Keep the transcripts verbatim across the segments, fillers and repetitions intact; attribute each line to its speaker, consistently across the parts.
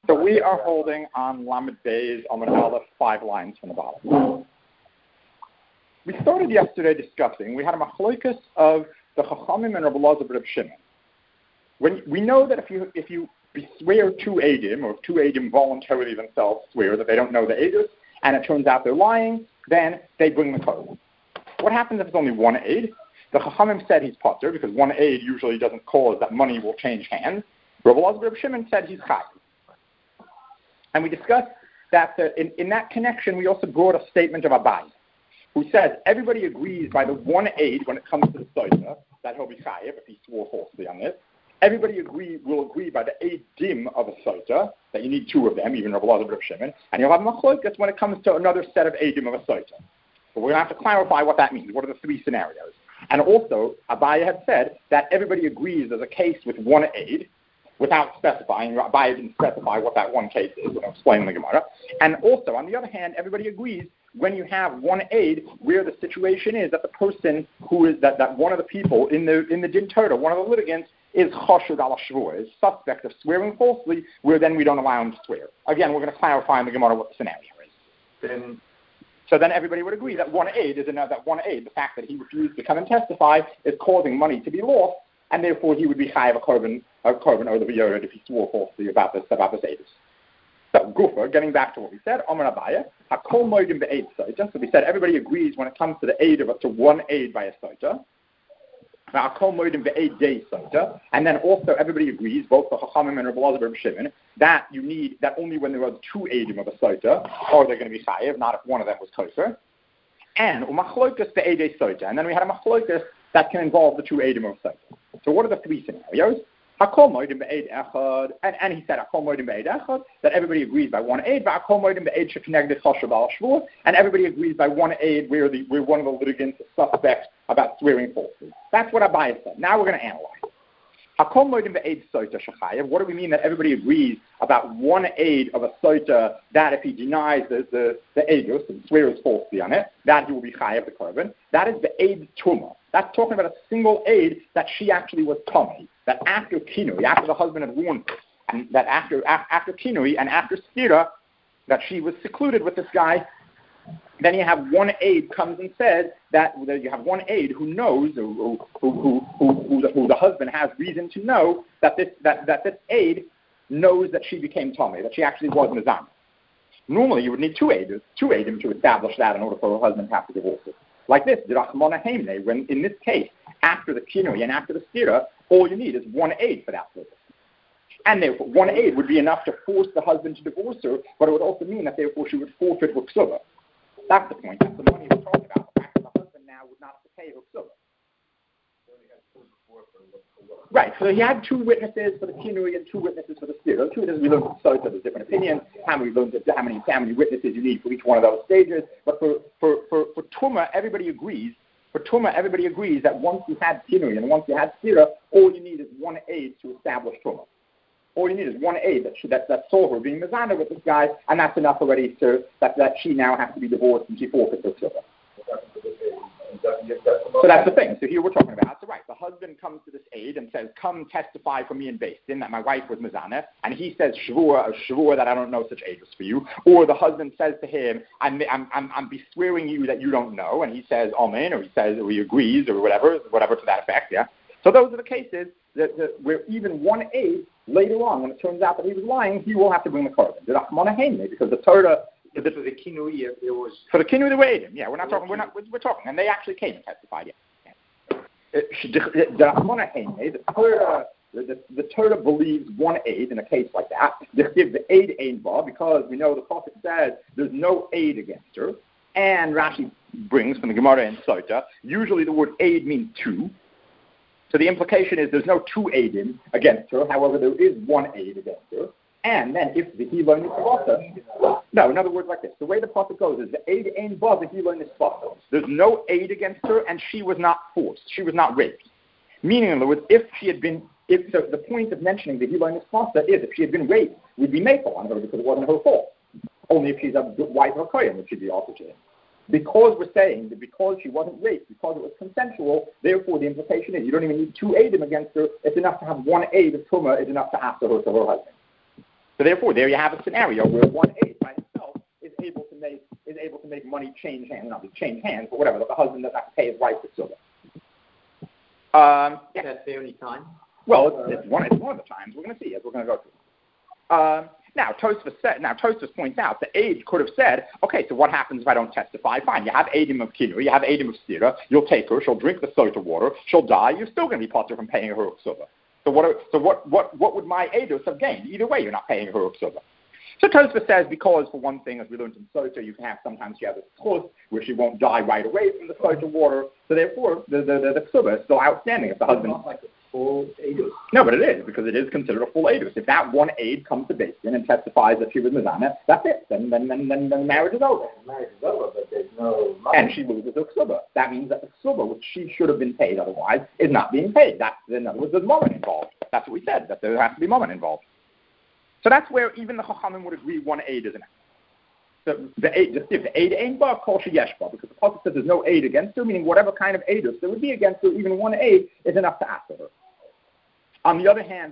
Speaker 1: So we are holding on Lamed Beis Amud Aleph, five lines from the bottom. We started yesterday discussing, we had a machlokas of the Chachamim and Rabbi Elazar ben Shimon. When we know that if you if you swear two Eidim, or if two Eidim voluntarily themselves swear that they don't know the Eidus, and it turns out they're lying, then they bring the code. What happens if it's only one Eid? The Chachamim said he's potter, because one Eid usually doesn't cause that money will change hands. Rabbi Elazar ben Shimon said he's chai. And we discussed that the, in, in that connection, we also brought a statement of Abai, who says everybody agrees by the one Eid when it comes to the Soita, that he'll be chayiv if he swore falsely on this. Everybody agree will agree by the Eidim of a Soita, that you need two of them, even Rabbi Elazar ben Shimon, and you'll have machlokas when it comes to another set of Eidim of a Soita. But we're going to have to clarify what that means. What are the three scenarios? And also, Abai had said that everybody agrees there's a case with one Eid, without specifying. Abai didn't specify what that one case is, and I'll explain in the Gemara. And also, on the other hand, everybody agrees when you have one Eid where the situation is that the person who is, that, that one of the people in the in the Din Torah, one of the litigants, is chashud al shvur, is suspect of swearing falsely, where then we don't allow him to swear. Again, we're going to clarify in the Gemara what the scenario is. Then, so then everybody would agree that one Eid is another, that one Eid, the fact that he refused to come and testify, is causing money to be lost, and therefore he would be chayav a korban, a korban or the v'yored if he swore falsely about this about this Eidus. So Gufa, getting back to what we said, Amar Abaya, hakol moedim be'eid soita. So we said everybody agrees when it comes to the aid of to one aid by a soita. Now hakol moedim be'eid day soita, and then also everybody agrees, both the Chachamim and Rabbi Elazar ben Shimon, that you need that only when there are two aidim of a soita are they going to be chayav, not if one of them was kosher. And umachlokas be'eid day soita, and then we had a machlokas that can involve the two aidim of a soita. So what are the three scenarios? Hakol moedim be'eid echad, and and he said hakol moedim be'eid echad, that everybody agrees by one aid, but hakol moedim be'eid shekeneged chashav al shvur, and everybody agrees by one aid where the where one of the litigants is suspect about swearing falsely. That's what Abai said. Now we're going to analyze. Hakol moedim be'eid soita shechayev. What do we mean that everybody agrees about one aid of a soita that if he denies the the the eidus and swears falsely on it, that he will be chayev the korban? That is the aid tuma. That's talking about a single aid that she actually was tummy. That after kinui, after the husband had warned her, and that after after kinui and after stira, that she was secluded with this guy. Then you have one aid comes and says that, that you have one aid who knows, who who, who, who, who, the, who the husband has reason to know that this that, that this aid knows that she became tummy, that she actually was mizan. Normally, you would need two aids, two aidim to establish that in order for her husband to have to divorce her. Like this, when in this case, after the kinui and after the stira, all you need is one aid for that purpose. And therefore, one aid would be enough to force the husband to divorce her, but it would also mean that therefore she would forfeit her ksuba. That's the point. That's the money we're talking about. The fact that the husband now would not have to pay her ksuba. Right, so he had two witnesses for the kinui and two witnesses for the stira. Two witnesses we learned from Soita, there's different opinions, how many, how many how many witnesses you need for each one of those stages. But for, for, for, for Tuma, everybody agrees. For Tuma, everybody agrees that once you had kinui and once you had stira, all you need is one aid to establish Tuma. All you need is one aid that, she, that, that saw her being mizana with this guy, and that's enough already to, that, that she now has to be divorced and she forfeits her ksuba. So that's the thing. So here we're talking about, so right, the husband comes to this aid and says, come testify for me in Beis Din that my wife was mizana, and he says, shvur, shvur that I don't know such aid was for you. Or the husband says to him, I'm, I'm, I'm, I'm beswearing you that you don't know, and he says, amen, or he says, or he agrees, or whatever, whatever to that effect, yeah? So those are the cases that, that where even one aid, later on, when it turns out that he was lying, he will have to bring the korban. Because the Torah,
Speaker 2: For the kinui, it was
Speaker 1: for the kinui the way yeah, we're not talking. We're not. We're, we're talking, and they actually came and testified. Yeah. The Torah, the, the Torah believes one aid in a case like that. They give the aid aid bar because we know the prophet says there's no aid against her, and Rashi brings from the Gemara and Sota. Usually, the word aid means two. So the implication is there's no two aidim against her. However, there is one aid against her. And then if the Hilo Nisbata, no, in other words like this, the way the prophet goes is the aid ain't ba the Hilo Nisbata. There's no aid against her, and she was not forced. She was not raped. Meaning, in other words, if she had been, if so the point of mentioning the Hilo Nisbata is if she had been raped, we'd be maple on her because it wasn't her fault. Only if she's a wife of a kohen would she be offered to him. Because we're saying that because she wasn't raped, because it was consensual, therefore the implication is you don't even need two aidim against her. It's enough to have one aid of Tumah is enough to answer her to her husband. So therefore, there you have a scenario where one aid by himself is able to make is able to make money change hands, not change hands, but whatever. But the husband doesn't have to pay his wife for silver. Um, yeah.
Speaker 2: That's the only time.
Speaker 1: Well, it's, it's one. It's one of the times we're going to see as we're going to go through. Um, now, Tosfos said. Now, Tosfos points out the aid could have said, okay, so what happens if I don't testify? Fine, you have aidim of kinu, you have aidim of stira. You'll take her. She'll drink the sota water. She'll die. You're still going to be potter from paying her silver. So what? Are, so what? What? What would my aidos have gained? Either way, you're not paying her silver. So Tosfos says because, for one thing, as we learned in Sota, you can have sometimes she has a schus where she won't die right away from the Sota water. So therefore, the the the, the ksuba is still outstanding if the husband.
Speaker 2: Not like a full edus.
Speaker 1: No, but it is because it is considered a full edus. If that one aid comes to Beis Din and testifies that she was mizana, that's it. Then then then then, then the marriage is over.
Speaker 2: The marriage is over, but there's no money.
Speaker 1: And she loses her ksuba. That means that the ksuba, which she should have been paid otherwise, is not being paid. That's in other words, there's moment involved. That's what we said. That there has to be moment involved. So that's where even the Chachamim would agree one aid is enough. So the aid, just if the aid ain't ba, kol sheyeshba, because the pasuk says there's no aid against her, meaning whatever kind of aidus there would be against her, even one aid is enough to ask for her. On the other hand,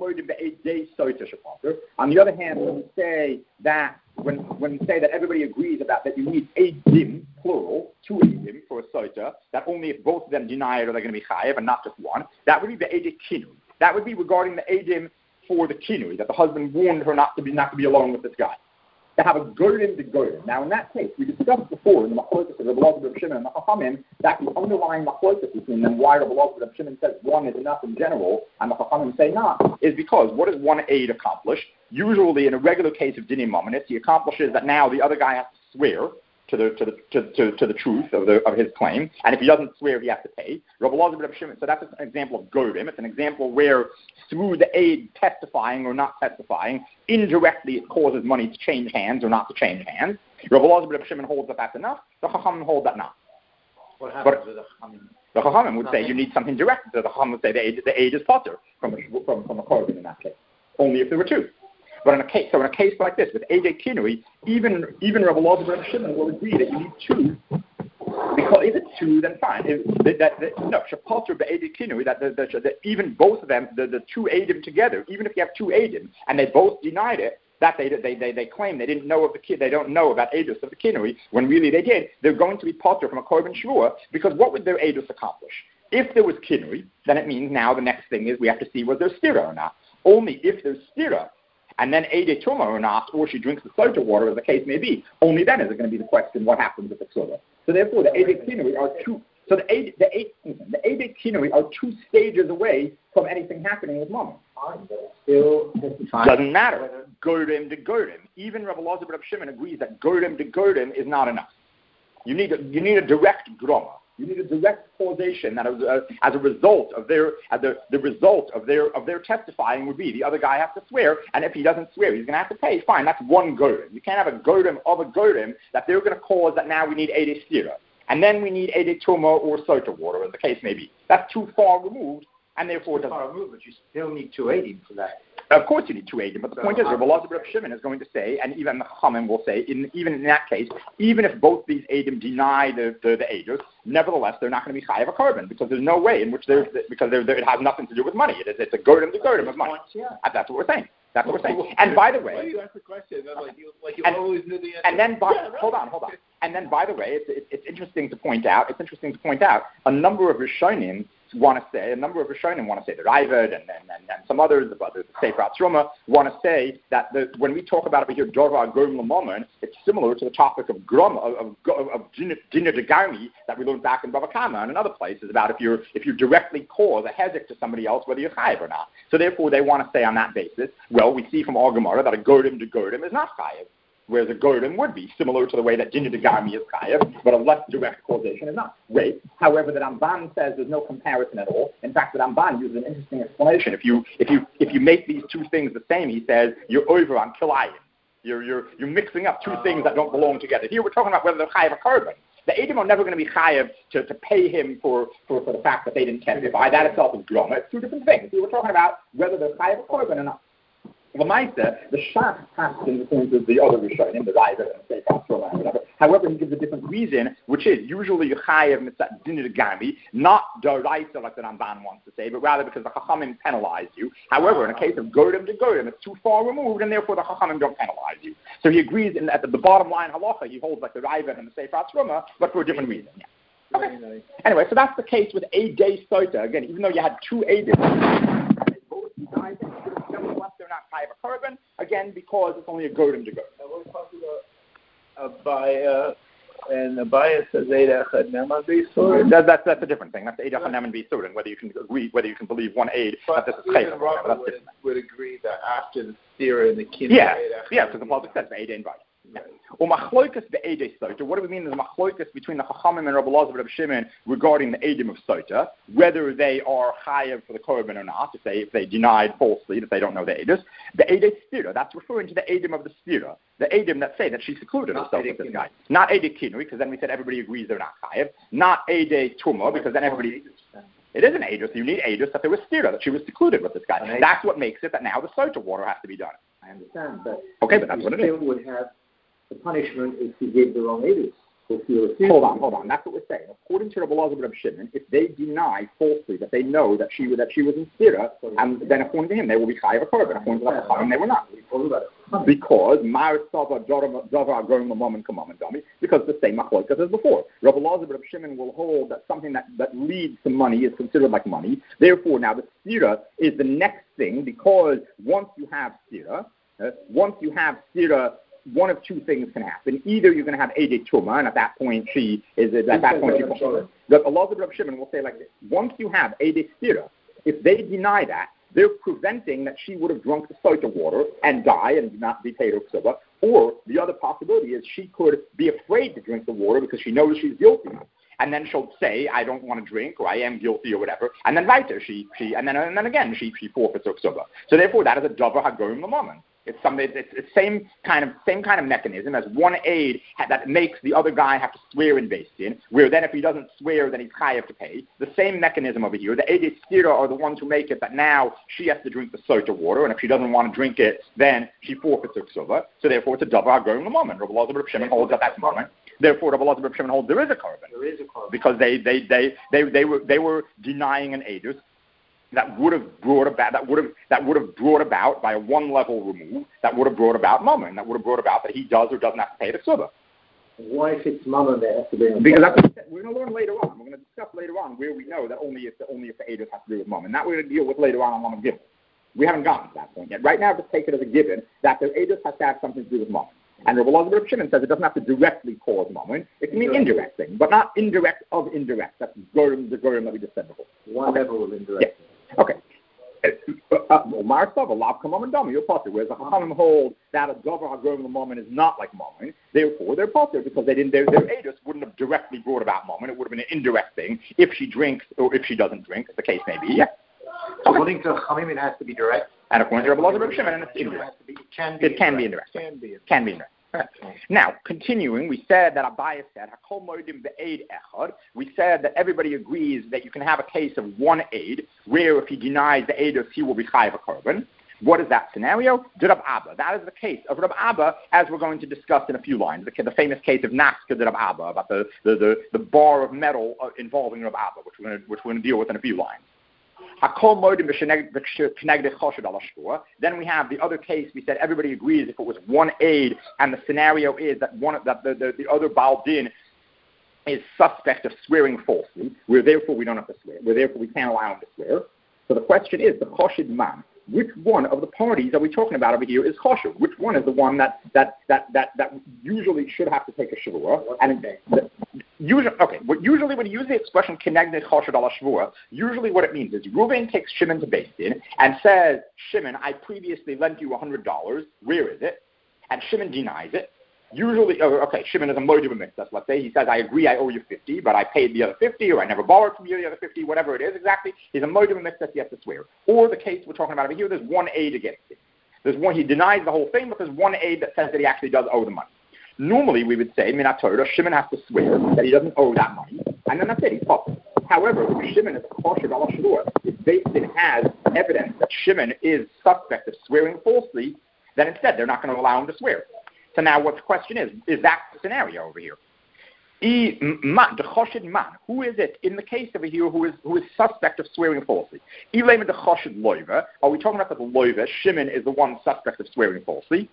Speaker 1: on the other hand, when we say that when when we say that everybody agrees about that you need eidim, plural, two eidim for a soita, that only if both of them deny it are they going to be chayev and not just one, that would be the eidim kinu. That would be regarding the eidim for the kinui, that the husband warned her not to be not to be alone with this guy. To have a goyim to goyim. Now, in that case, we discussed before in the machlokas of Rabbi Elazar ben Shimon and the Chachamim that the underlying machlokas between them, why Rabbi Elazar ben Shimon says one is enough in general and the Chachamim say not, is because what does one aid accomplish? Usually, in a regular case of dinim mominus, he accomplishes that now the other guy has to swear to the to the to, to, to the truth of the of his claim, and if he doesn't swear, he has to pay. Rabbi Elazar ben Shimon. So that's an example of goyim. It's an example where through the aid testifying or not testifying, indirectly it causes money to change hands or not to change hands. Rabbi Elazar ben Shimon holds that that's enough. The Chachamim hold that not.
Speaker 2: What happens
Speaker 1: but
Speaker 2: with the Chachamim?
Speaker 1: The Chachamim would
Speaker 2: Nothing.
Speaker 1: say you need something direct. So the Chachamim would say the aid, the aid is potter from a, from from a korban in that case. Only if there were two. But in a case, so in a case like this with Eidei Kinui, even even Rabbi Elazar ben Shimon will agree that you need two. Because if it's two, then fine. If, that, that, that, no, Shapalter be'Eidei Kinui, that, that, that, that even both of them, the, the two Eidim together, even if you have two Eidim and they both denied it, that they they they, they claim they didn't know of the kid, they don't know about Eidus of the Kinui when really they did. They're going to be Potter from a Korban Shvua because what would their Eidus accomplish? If there was Kinui, then it means now the next thing is we have to see was there stira or not. Only if there's stira. And then Eidei Tuma or not, or she drinks the sota water, as the case may be. Only then is it going to be the question what happens with the ksuba. So therefore, the Eidei Kinui are two. So the Eidei the Eidei, the Eidei Kinui are two stages away from anything happening with mama.
Speaker 2: Still
Speaker 1: doesn't matter. Gorim to Gorim. Even Rabbi Elazar ben Shimon agrees that Gorim to Gorim is not enough. You need a, you need a direct groma. You need a direct causation that as a, as a result of their as the, the result of their of their testifying would be the other guy has to swear, and if he doesn't swear, he's going to have to pay. Fine, that's one gorim. You can't have a gorim of a gorim that they're going to cause that now we need Eidei Stira, and then we need Eidei Tuma or Sota water, as the case may be. That's too far removed, and therefore
Speaker 2: too far removed, but you still need two eighty for that.
Speaker 1: Of course you need two eighty, but the
Speaker 2: so
Speaker 1: point is, Rabbi Elazar ben Shimon is going to say, and even the Chachamim will say, in, even in that case, even if both these Eidim deny the the, the Eidos, nevertheless they're not going to be chayav a korban because there's no way in which they're because they're, they're, it has nothing to do with money. It is it's a godim to godim of money.
Speaker 2: Yeah.
Speaker 1: And that's what we're saying. That's what we're saying. And by the way,
Speaker 3: why do you ask the question? Like you, like you
Speaker 1: and,
Speaker 3: always knew the answer.
Speaker 1: And then, by,
Speaker 3: yeah, right.
Speaker 1: hold on, hold on. And then, by the way, it's, it's, it's interesting to point out. It's interesting to point out. A number of Rishonim want to say. A number of Rishonim want to say the Raavad and, and, and, and some others, the others, the Sefer Atzruma, want to say that the, when we talk about over here Dorva Gorim L'Momon, it's similar to the topic of Grom of of, of, of Dinner de Garmi that we learned back in Bava Kama and in other places about if you're if you directly cause a hezek to somebody else, whether you're chayiv or not. So therefore, they want to say on that basis. Well, we see from our Gemara that a Gorim to Gorim is not chayiv, whereas a Gorim would be, similar to the way that Dinner de Garmi is chayiv, but a less direct causation is not. Wait, however, the Ramban says there's no comparison at all. In fact, the Ramban uses an interesting explanation. If you if you if you make these two things the same, he says you're over on kilayim. You're you're you're mixing up two things that don't belong together. Here we're talking about whether they're chayiv a korban. The Eidim are never going to be chayiv to, to pay him for, for, for the fact that they didn't testify. That itself is groma. It's two different things. We were talking about whether they're chayiv a korban or not. Lamaisa, the Shach passed in the terms of the other Rishonim, the Raiva and the Sefer Truma and whatever. However, he gives a different reason, which is usually you chayev mitzvah dinah gami, not d'oraisa like the Ramban wants to say, but rather because the Chachamim penalize you. However, in a case of Godim to Godim, it's too far removed, and therefore the Chachamim don't penalize you. So he agrees in, at the, the bottom line halacha, he holds like the Raiva and the Sefer Truma, but for a different reason. Yeah. Okay. Anyway, so that's the case with a day sota. Again, even though you had two Eidim, they both denied that nevertheless they're not chayav a korban, again, because it's only a Godim to Godim.
Speaker 3: Abaya, and Abaya says Eid Echad Neman B'Yisurin.
Speaker 1: That, that's that's a different thing. That's Eid Echad Neman B'Yisurin. Whether you can agree, whether you can believe one aid that this is chayv.
Speaker 3: Robert would, would agree that after the Sira and the Kinah.
Speaker 1: Yeah, yeah, because the Pasuk says Eid Ein Bayis. Or machloikas be'edei sota. What do we mean is machloikas between the Chachamim and Rabbi Elazar and Rabbi Shimon regarding the edim of sota, whether they are chayav for the korban or not, if they if they denied falsely, if they don't know the edus. The edei stira, that's referring to the edim of the stira, the edim that say that she secluded herself with this guy. Not edei kinui, because then we said everybody agrees they're not chayav. Not edei tuma, because then everybody. It is an edus. You need edus that there was stira, that she was secluded with this guy. That's what makes it that now the sota water has to be done.
Speaker 2: I understand, but
Speaker 1: okay, but that's what it is.
Speaker 2: Would have the punishment if he gave the wrong edus.
Speaker 1: Hold on, hold on. That's what we're saying. According to Rabbi Elazar and Rabbi Shimon, if they deny falsely that they know that she that she was in Sira, and then according to him they will be chayav a korban. According to the Chachamim, they were not. Because Mar Sava Davar Gorim Lamam Kamam and Dami, because the same machlokas as before. Rabbi Elazar and Rabbi Shimon will hold that something that, that leads to money is considered like money. Therefore, now the Sira is the next thing, because once you have Sira, uh, once you have Sira, one of two things can happen. Either you're going to have Eidei Tuma, and at that point she is at that point she falls. But Allah of Rabbi Shimon will say like this: once you have Eidei Stira, if they deny that, they're preventing that she would have drunk the sota water and die and not be paid ksuba. Or the other possibility is she could be afraid to drink the water because she knows she's guilty. And then she'll say, I don't want to drink, or I am guilty, or whatever. And then weiter, she, she, and then, and then again, she, she forfeits her ksuba. So therefore, that is a davar hagorim l'mammon. It's something. It's, it's same kind of same kind of mechanism as one aid that makes the other guy have to swear in Beis Din, where then if he doesn't swear, then he's chayav to pay. The same mechanism over here. The aidei stira are the ones who make it that now she has to drink the sota water, and if she doesn't want to drink it, then she forfeits her ksuba. So therefore, it's a davar hagorim l'mammon. Rabbi Elazar Rabbi Shimon holds at that moment. Therefore, Rabbi Elazar Rabbi Shimon holds there is a korban.
Speaker 2: There is a korban
Speaker 1: because they they, they, they, they were they were denying an aidus that would have brought about that would have that would have brought about by a one level remove that would have brought about mammon, that would have brought about that he does or doesn't have to pay the ksuba.
Speaker 2: Why if it's mammon they have to be?
Speaker 1: Because that's what we're going to learn later on. We're going to discuss later on where we know that only if the only if the aidus has to do with mammon. That we're going to deal with later on on Lamed Gimel. We haven't gotten to that point yet. Right now, just take it as a given that the aidus has to have something to do with mammon. And Rabbi Elazar Rabbi Shimon says it doesn't have to directly cause mammon. It can be indirect thing, but not indirect of indirect. That's gorim, the gorim that we just said before.
Speaker 2: One
Speaker 1: okay.
Speaker 2: level of indirect.
Speaker 1: Yeah. Okay. Omar Sava, Lav Kamam Dami, you're potter. Whereas the Chachamim hold that a Dover HaGorim L'Mammon is not like Mammon, therefore they're potter because they didn't, their, their Aedus wouldn't have directly brought about Mammon. It would have been an indirect thing if she drinks or if she doesn't drink, as the case may be. Yeah.
Speaker 2: So according to Chachamim, it has to be direct.
Speaker 1: And according to Rabbi Elazar Rabbi Shimon, it's indirect.
Speaker 2: It can be.
Speaker 1: It can be indirect.
Speaker 2: Can be.
Speaker 1: Can be indirect. Right. Now, continuing, we said that Abaya said, Hakol moedim be'ed echad. We said that everybody agrees that you can have a case of one aid, where if he denies the aid, he will be chayav a korban. What is that scenario? Rab Abba. That is the case of Rab Abba, as we're going to discuss in a few lines. The, the famous case of Naska de Rab Abba, about the, the, the, the bar of metal uh, involving Rab Abba, which we're going to, which we're going to deal with in a few lines. Then we have the other case. We said everybody agrees if it was one aid, and the scenario is that one that the, the, the other Baal Din is suspect of swearing falsely. Where therefore we don't have to swear. Where therefore we can't allow him to swear. So the question is the Choshid man. Which one of the parties are we talking about over here is Choshid? Which one is the one that that that that, that usually should have to take a shavua? And the, usually, okay, what usually when you use the expression "keneged Choshid ala shavua," usually what it means is Reuven takes Shimon to Beis Din and says, "Shimon, I previously lent you a hundred dollars. Where is it?" And Shimon denies it. Usually, oh, okay, Shimon is a moed b'mitzvah. Let's say he says, I agree, I owe you fifty, but I paid the other fifty, or I never borrowed from you the other fifty, whatever it is exactly. He's a moed b'mitzvah, he has to swear. Or the case we're talking about over here, there's one aid against him. There's one, he denies the whole thing, but there's one aid that says that he actually does owe the money. Normally, we would say, Minat Torah, Shimon has to swear that he doesn't owe that money, and then that's it, he's possible. However, if Shimon is kosher al shvua, if Beis Din has evidence that Shimon is suspect of swearing falsely, then instead they're not going to allow him to swear. So now what the question is, is that the scenario over here? E, man, the choshed man, who is it in the case over here who is who is suspect of swearing falsely? Ilema the choshed loiva, are we talking about that the loiva, Shimon is the one suspect of swearing falsely?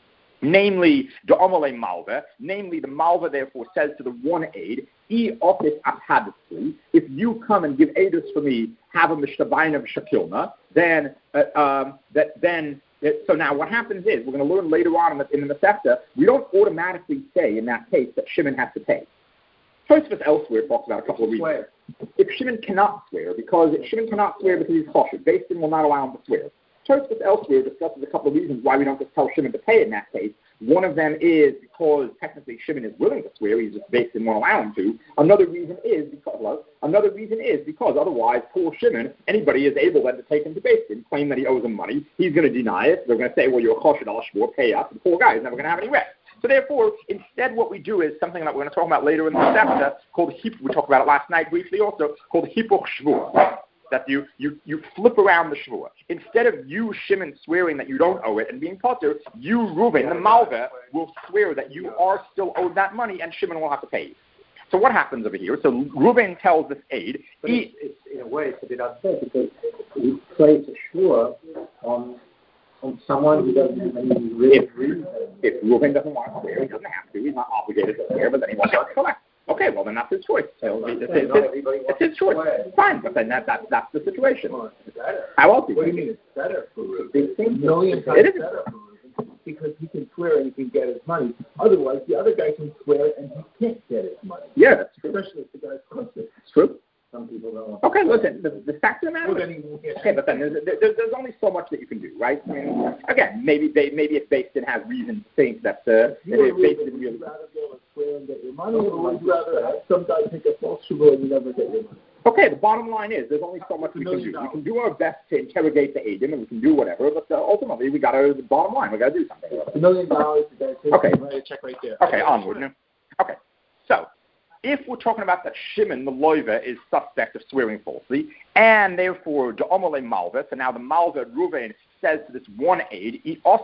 Speaker 1: Namely, the Amalei Malva, namely the Malva therefore says to the one aid, E office abhadisli, if you come and give aidus for me, have a mishtabayin of shakilna, then, uh, um, that, then, it, so now what happens is, we're going to learn later on in the, in the Masechta, we don't automatically say in that case that Shimon has to pay. Tosfos elsewhere talks about a couple of reasons. If Shimon cannot swear, because if Shimon cannot swear because he's kosher, Beis Din will not allow him to swear. Tosfos elsewhere discusses a couple of reasons why we don't just tell Shimon to pay in that case. One of them is because technically Shimon is willing to swear, he's just Beis Din won't allow him to. Another reason is because well, another reason is because otherwise poor Shimon, anybody is able then to take him to Beis Din, claim that he owes him money. He's going to deny it. They're going to say, well, you're a kosher al shvua, pay up. The poor guy is never going to have any rest. So therefore, instead what we do is something that we're going to talk about later in the Masechta called, we talked about it last night briefly also, called hipuch shvua. That you, you, you flip around the shvua. Instead of you, Shimon, swearing that you don't owe it and being potter, you, Reuben, the Malva, will swear that you are still owed that money and Shimon will have to pay you. So what happens over here? So Reuben tells this aide...
Speaker 2: But he, it's, it's, in a way, it's a bit unfair because he plays a shvua on, on someone who doesn't have any real reason.
Speaker 1: If Reuben doesn't want to swear, he doesn't have to. He's not obligated to swear, but then he wants to collect. Okay, well then that's his choice. So it's, it's, it's, it's his choice. Fine, but then that, that that's the situation.
Speaker 2: Well, it's better.
Speaker 1: How else?
Speaker 2: What do you mean it's better for Reuben? It's a million times better for Reuben because he can swear and he can get his money. Otherwise, the other guy can swear and he can't get his money.
Speaker 1: Yeah, that's true.
Speaker 2: Especially if the guy's close.
Speaker 1: It's true.
Speaker 2: Some people don't want
Speaker 1: Okay, listen, the, the fact of the matter
Speaker 2: well,
Speaker 1: is,
Speaker 2: then
Speaker 1: okay, but then there's, there's, there's only so much that you can do, right? I mean, again, maybe they, maybe if Beis Din has reason to think that uh,
Speaker 2: you
Speaker 1: if
Speaker 2: would
Speaker 1: Beis Din really...
Speaker 2: rather be able to swear and get your money, or would you rather have some guy take a false shvua and you never get your money?
Speaker 1: Okay, the bottom line is there's only so much we can do. We can do our best to interrogate the Eidim and we can do whatever, but uh, ultimately we got to, the bottom line, we got to do something.
Speaker 2: A million dollars, you got to
Speaker 1: okay.
Speaker 2: take check right there.
Speaker 1: Okay, onward. No? Okay, so if we're talking about that Shimon, the loiva, is suspect of swearing falsely, and therefore the Omole Malva, so now the Malva Reuven says to this one aide,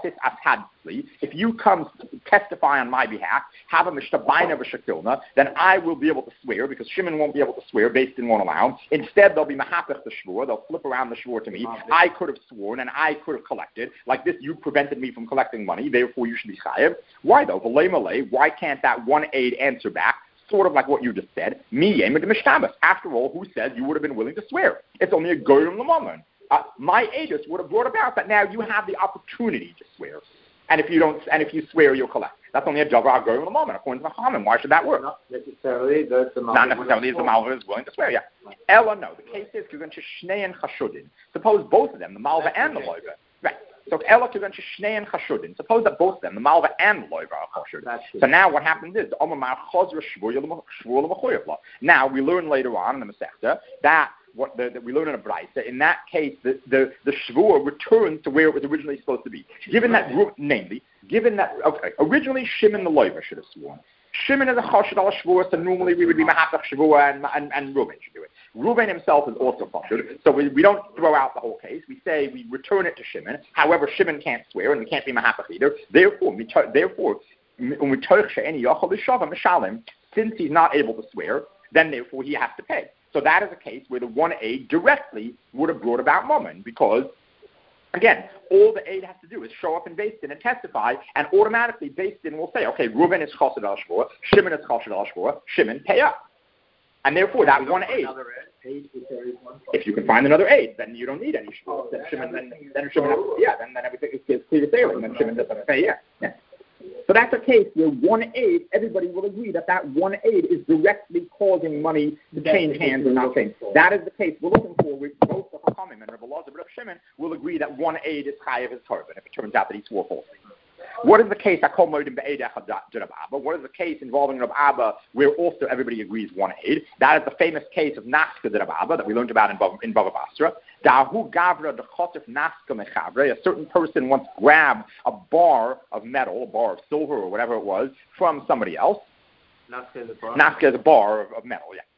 Speaker 1: if you come testify on my behalf, have a mishtabayin of a shakilna, then I will be able to swear, because Shimon won't be able to swear, Beis Din won't allow him. Instead, they'll be mahapech the shvur, they'll flip around the shvur to me. I could have sworn, and I could have collected. Like this, you prevented me from collecting money, therefore you should be chayev. Why though? V'lei malei, why can't that one aide answer back? Sort of like what you just said. Mi yemid mishtabas. After all, who said you would have been willing to swear? It's only a goyim l'mammon. Uh, my aegis would have brought about that now you have the opportunity to swear. And if you don't, and if you swear, you'll collect. That's only a javar goyim l'mammon, according to the Chachamim. Why should that work?
Speaker 2: Not necessarily that the
Speaker 1: Not necessarily the Malva is willing to swear, yeah. Ella, no. The case is Kugan Shnei and Chashudin. Suppose both of them, the Malva and the Loiva. Right. So Ella Kugan Shnei and Chashudin. Suppose that both of them, the Malva and the Loiva, are Chashudin. So now what happens is, now we learn later on in the Masechta that what the, that we learn in a Braisa, in that case, the, the, the Shvur returns to where it was originally supposed to be. Given that, namely, given that, okay, originally Shimon the Loiva should have sworn. Shimon is a choshed al shvur, so normally we would be mahapach shvur and, and, and Reuben should do it. Reuben himself is also choshed, so we, we don't throw out the whole case. We say we return it to Shimon. However, Shimon can't swear and we can't be mahapach either. Therefore, therefore, since he's not able to swear, then therefore he has to pay. So that is a case where the one aid directly would have brought about Mammon, because, again, all the aid has to do is show up in Beis Din and testify, and automatically Beis Din will say, okay, Reuben is chosed al shvur, Shimon is chosed al shvur, Shimon, pay up. And therefore, that one aid, if you can find another aid, then you don't need any shvur. Then Shimon, then, then Shimon, has, yeah, then, then everything is clear sailing. Then Shimon doesn't pay, yeah. yeah. So that's a case where one aid, everybody will agree that that one aid is directly causing money to change hands and not change. That is the case we're looking for. With both the Chachamim and Rabbi Elazar and Rabbi Shimon will agree that one aid is chayav his korban if it turns out that he swore falsely. What is the case? What is the case involving Rab Abba where also everybody agrees one aid? That is the famous case of Naska de Rab Abba that we learned about in Bava, in Bava Basra. Dahu Gavra de Chosef Naska Mechavre. A certain person once grabbed a bar of metal, a bar of silver or whatever it was, from somebody else.
Speaker 2: Naska is a bar.
Speaker 1: Naska is a bar of, of metal, yeah.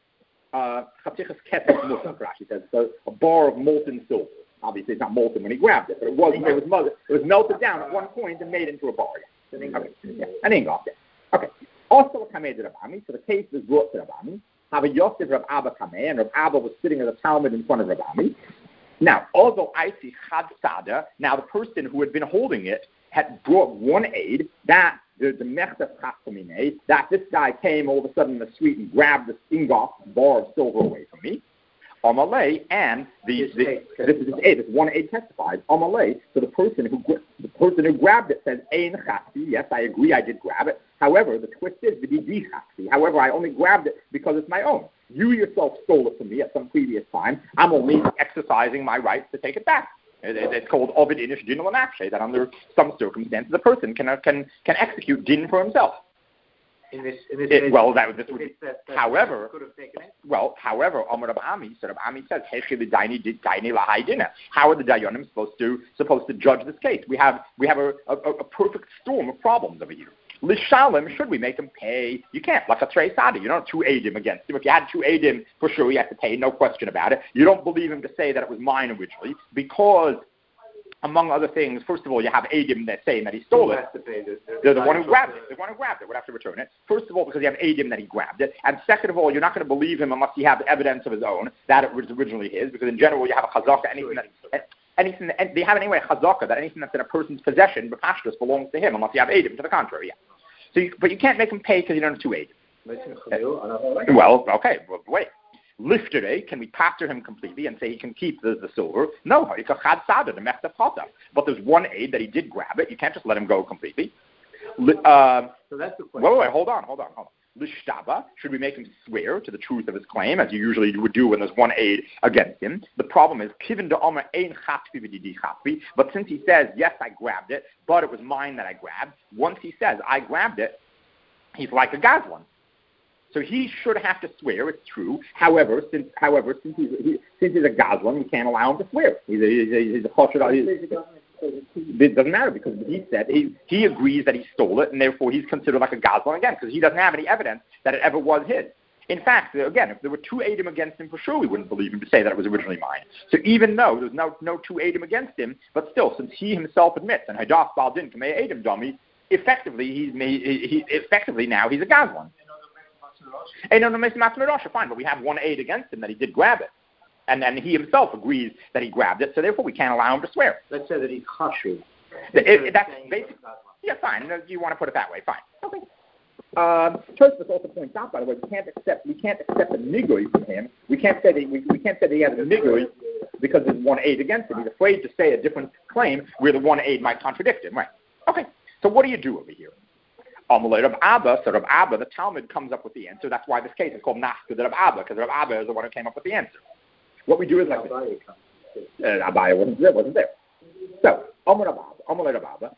Speaker 1: uh, Chatichas Kesef Musaf, Rashi says, so a bar of molten silver. Obviously, it's not molten when he grabbed it, but it was, it was, melted, it was melted down at one point and made into a bar. Yeah. Okay. Yeah. An ingot. Yeah. Okay. Also, Rabami, so the case was brought to Rabami. Have a Yosef Rab Abba Kameh, and Rab Abba was sitting as a Talmud in front of Rabami. Now, although I see Chad Sada, now the person who had been holding it had brought one aid, that the the Mechta Chastamine, that this guy came all of a sudden in the street and grabbed this ingot, bar of silver away from me. Amalei, and the, the this is aid, this one aid testifies. Amalei, so the person who the person who grabbed it says Ein Chaspi. Yes, I agree, I did grab it. However, the twist is V'di Chaspi. However, I only grabbed it because it's my own. You yourself stole it from me at some previous time. I'm only exercising my rights to take it back. It, it, it's called Ovid Inish Din L'Nafshe, that under some circumstances a person can uh, can can execute din for himself.
Speaker 2: In this, in this
Speaker 1: it, well, that, this would be,
Speaker 2: that, that
Speaker 1: however,
Speaker 2: could have taken it.
Speaker 1: well, however, Amar Ami, so Ami says, how are the Dayanim supposed to supposed to judge this case? We have we have a, a, a perfect storm of problems over here. Lishalim, should we make him pay? You can't. Like a Trey Sada, you don't have two aid him against him. If you had two aid him, for sure you have to pay, no question about it. You don't believe him to say that it was mine originally, because among other things, first of all, you have Adim that saying that he stole it. They're the one who grabbed it. The one who grabbed it would have to return it. First of all, because you have Adim that he grabbed it. And second of all, you're not going to believe him unless you have evidence of his own that it was originally his, because in general, you have a chazaka, anything that... Anything that, they have anyway a chazaka that anything that's in a person's possession, b'pashtus, belongs to him, unless you have Adim. To the contrary, yeah. So, you, but you can't make him pay because you don't have two Adim. Uh, well, okay, well, wait. Liftere, can we pastor him completely and say he can keep the, the silver? No, but there's one aid that he did grab it. You can't just let him go completely. Uh,
Speaker 2: so that's the question.
Speaker 1: Wait, wait, wait, hold on, hold on, hold on. Lishtaba, should we make him swear to the truth of his claim, as you usually would do when there's one aid against him? The problem is, but since he says, yes, I grabbed it, but it was mine that I grabbed, once he says, I grabbed it, he's like a Gazlan. So he should have to swear. It's true. However, since however since he's he, since he's a Gazlan, we can't allow him to swear. He's a he's a, he's a kosher. It doesn't matter because he said he he agrees that he stole it, and therefore he's considered like a Gazlan again because he doesn't have any evidence that it ever was his. In fact, again, if there were two Adim against him, for sure we wouldn't believe him to say that it was originally mine. So even though there's no no two Adim against him, but still, since he himself admits and Hadas Baldin Kamei Adim Dummy, effectively he's made, he, he effectively now he's a Gazlan. Hey, no, no, Mister Rasha, fine, but we have one aid against him that he did grab it, and then he himself agrees that he grabbed it. So therefore, we can't allow him to swear.
Speaker 2: Let's say that he's chashuv.
Speaker 1: That's basically yeah, fine. You want to put it that way, fine. Okay. Um, Tosfos also points out, by the way, we can't accept we can't accept a nigui from him. We can't say that we, we can't say that he has a nigui because there's one aid against him. He's afraid to say a different claim where the one aid might contradict him. Right? Okay. So what do you do over here? Amalei Rab Abba, so Rab Abba, the Talmud comes up with the answer. That's why this case is called Nachka de Rab Abba, because Rab Abba is the one who came up with the answer. What we do is like this. Uh, Abaye wasn't there, wasn't there. So, Amalei Rab Abba,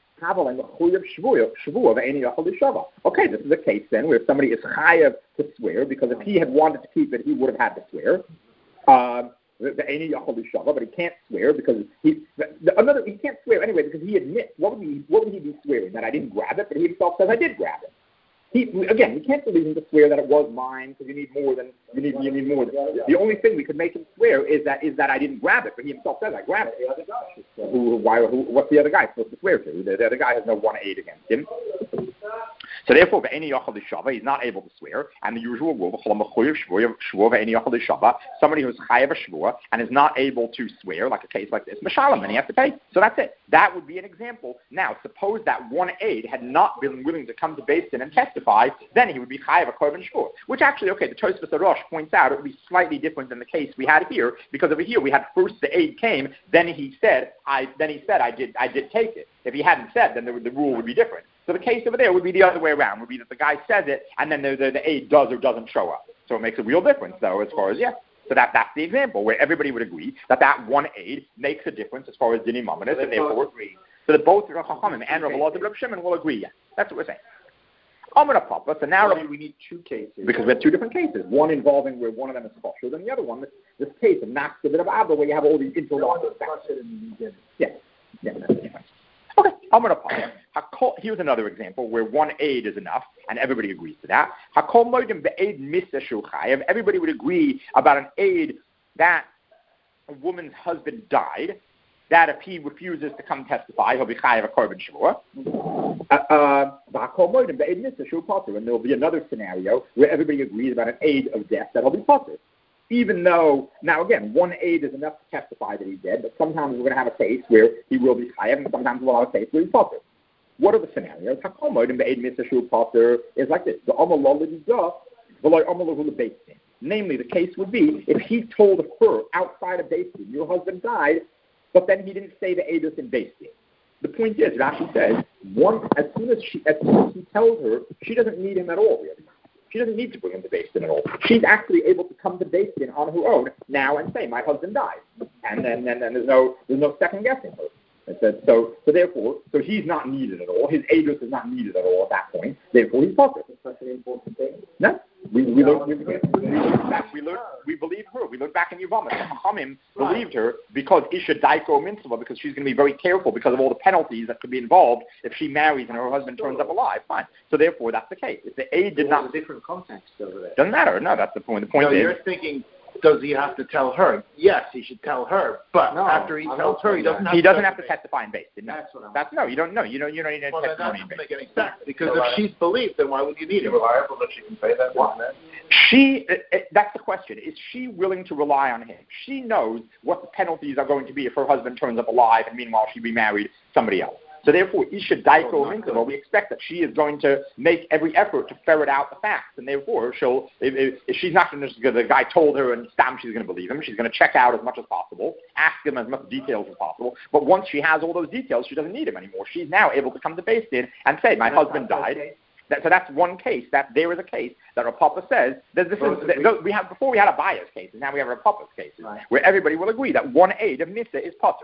Speaker 1: okay, this is a case then where somebody is chayav to swear, because if he had wanted to keep it, he would have had to swear. Um, The Eini Yachol Shava, but he can't swear because he the, another he can't swear anyway because he admits what would he what would he be swearing, that I didn't grab it, but he himself says I did grab it. He again, we can't believe him to swear that it was mine because you need more than you need you need more than the only thing we could make him swear is that is that I didn't grab it, but he himself says I grabbed it. The other guy, who why who, what's the other guy supposed to swear to? The, the other guy has no one aid against him. So therefore, he's not able to swear, and the usual rule, somebody who's chayav a shvua and is not able to swear, like a case like this, mishalim, and he has to pay. So that's it. That would be an example. Now, suppose that one aid had not been willing to come to Beis Din and testify, then he would be chayav a korban shvua. Which actually, okay, the Tosfos Rosh points out it would be slightly different than the case we had here, because over here we had first the aid came, then he said, I then he said I did I did take it. If he hadn't said, then the, the rule would be different. So the case over there would be the other way around, would be that the guy says it, and then the, the, the aid does or doesn't show up. So it makes a real difference, though, as far as, yeah. So that, that's the example, where everybody would agree that that one aid makes a difference as far as Dini Mamonis, so and therefore agree. So that both Rav Chachamim and Rav Elazar and Rav Shimon will agree, yeah. That's what we're saying. Amar Papa, so now
Speaker 2: we need two cases.
Speaker 1: Because we have two different cases. One involving where one of them is kosher, and the other one, this, this case of Nachka B'Rav Abba, where you have all these interlocking factors. Yeah, yeah, that's the difference. Okay, Amar Papa. Hakol, here's another example where one aid is enough, and everybody agrees to that. Hakol modim be'aid misa shul chayav. Everybody would agree about an aid that a woman's husband died, that if he refuses to come testify, he'll be chayav a korban shvur. Hakol modim be'aid misa shul potter, and there'll be another scenario where everybody agrees about an aid of death that'll be potter. Even though, now again, one aid is enough to testify that he's dead, but sometimes we're going to have a case where he will be chayav, and sometimes we'll have a case where he's potter. What are the scenarios? Hakomod and be'ed mitzvah shul potter is like this: the amal l'lidah, v'loy amal l'beit din. Namely, the case would be if he told her outside of beit din, your husband died, but then he didn't say the edus in beit din. The point is, Rashi says, one as soon as she, as soon as he tells her, she doesn't need him at all. Really, she doesn't need to bring him to beit din at all. She's actually able to come to beit din on her own now and say, my husband died, and then and then there's no there's no second guessing her. Said, so, so therefore, so he's not needed at all. His edus is not needed at all at that point. Therefore, he's potter.
Speaker 2: It's such an important thing.
Speaker 1: No, we we learned we, we, we learned we believe her. We learned back in Yevamos. The Chachamim believed her because Isha Daiko Mitzvah, because she's going to be very careful because of all the penalties that could be involved if she marries and her husband turns up alive. Fine. So therefore, that's the case. If the aid did not,
Speaker 2: a different context over there.
Speaker 1: Doesn't matter. No, that's the point. The point
Speaker 3: no,
Speaker 1: is,
Speaker 3: you're thinking. Does he have to tell her? Yes, he should tell her. But
Speaker 2: no,
Speaker 3: after he tells her, he doesn't have
Speaker 1: he
Speaker 3: to
Speaker 1: doesn't have to testify in base. No.
Speaker 2: That's what I'm
Speaker 1: That's no. You don't know. You don't. You don't need a
Speaker 3: well,
Speaker 1: testimony.
Speaker 3: Well, that doesn't make any sense because so if she's believed, then why would you need it?
Speaker 2: Reliable that she can say that one.
Speaker 1: She. It, it, that's the question. Is she willing to rely on him? She knows what the penalties are going to be if her husband turns up alive, and meanwhile she remarried somebody else. So therefore, Isha Daiko Mitzvah, we expect that she is going to make every effort to ferret out the facts, and therefore she'll, if, if, if she's not going to, the guy told her and stam, she's going to believe him, she's going to check out as much as possible, ask him as much details as possible, but once she has all those details, she doesn't need him anymore. She's now able to come to Beis Din and say, my husband died. That, so that's one case, that there is a case that Rav Papa says, that this is, that, we have, before we had a bias case, and now we have Rav Papa's cases, right, where everybody will agree that one aid of Nissa is potter.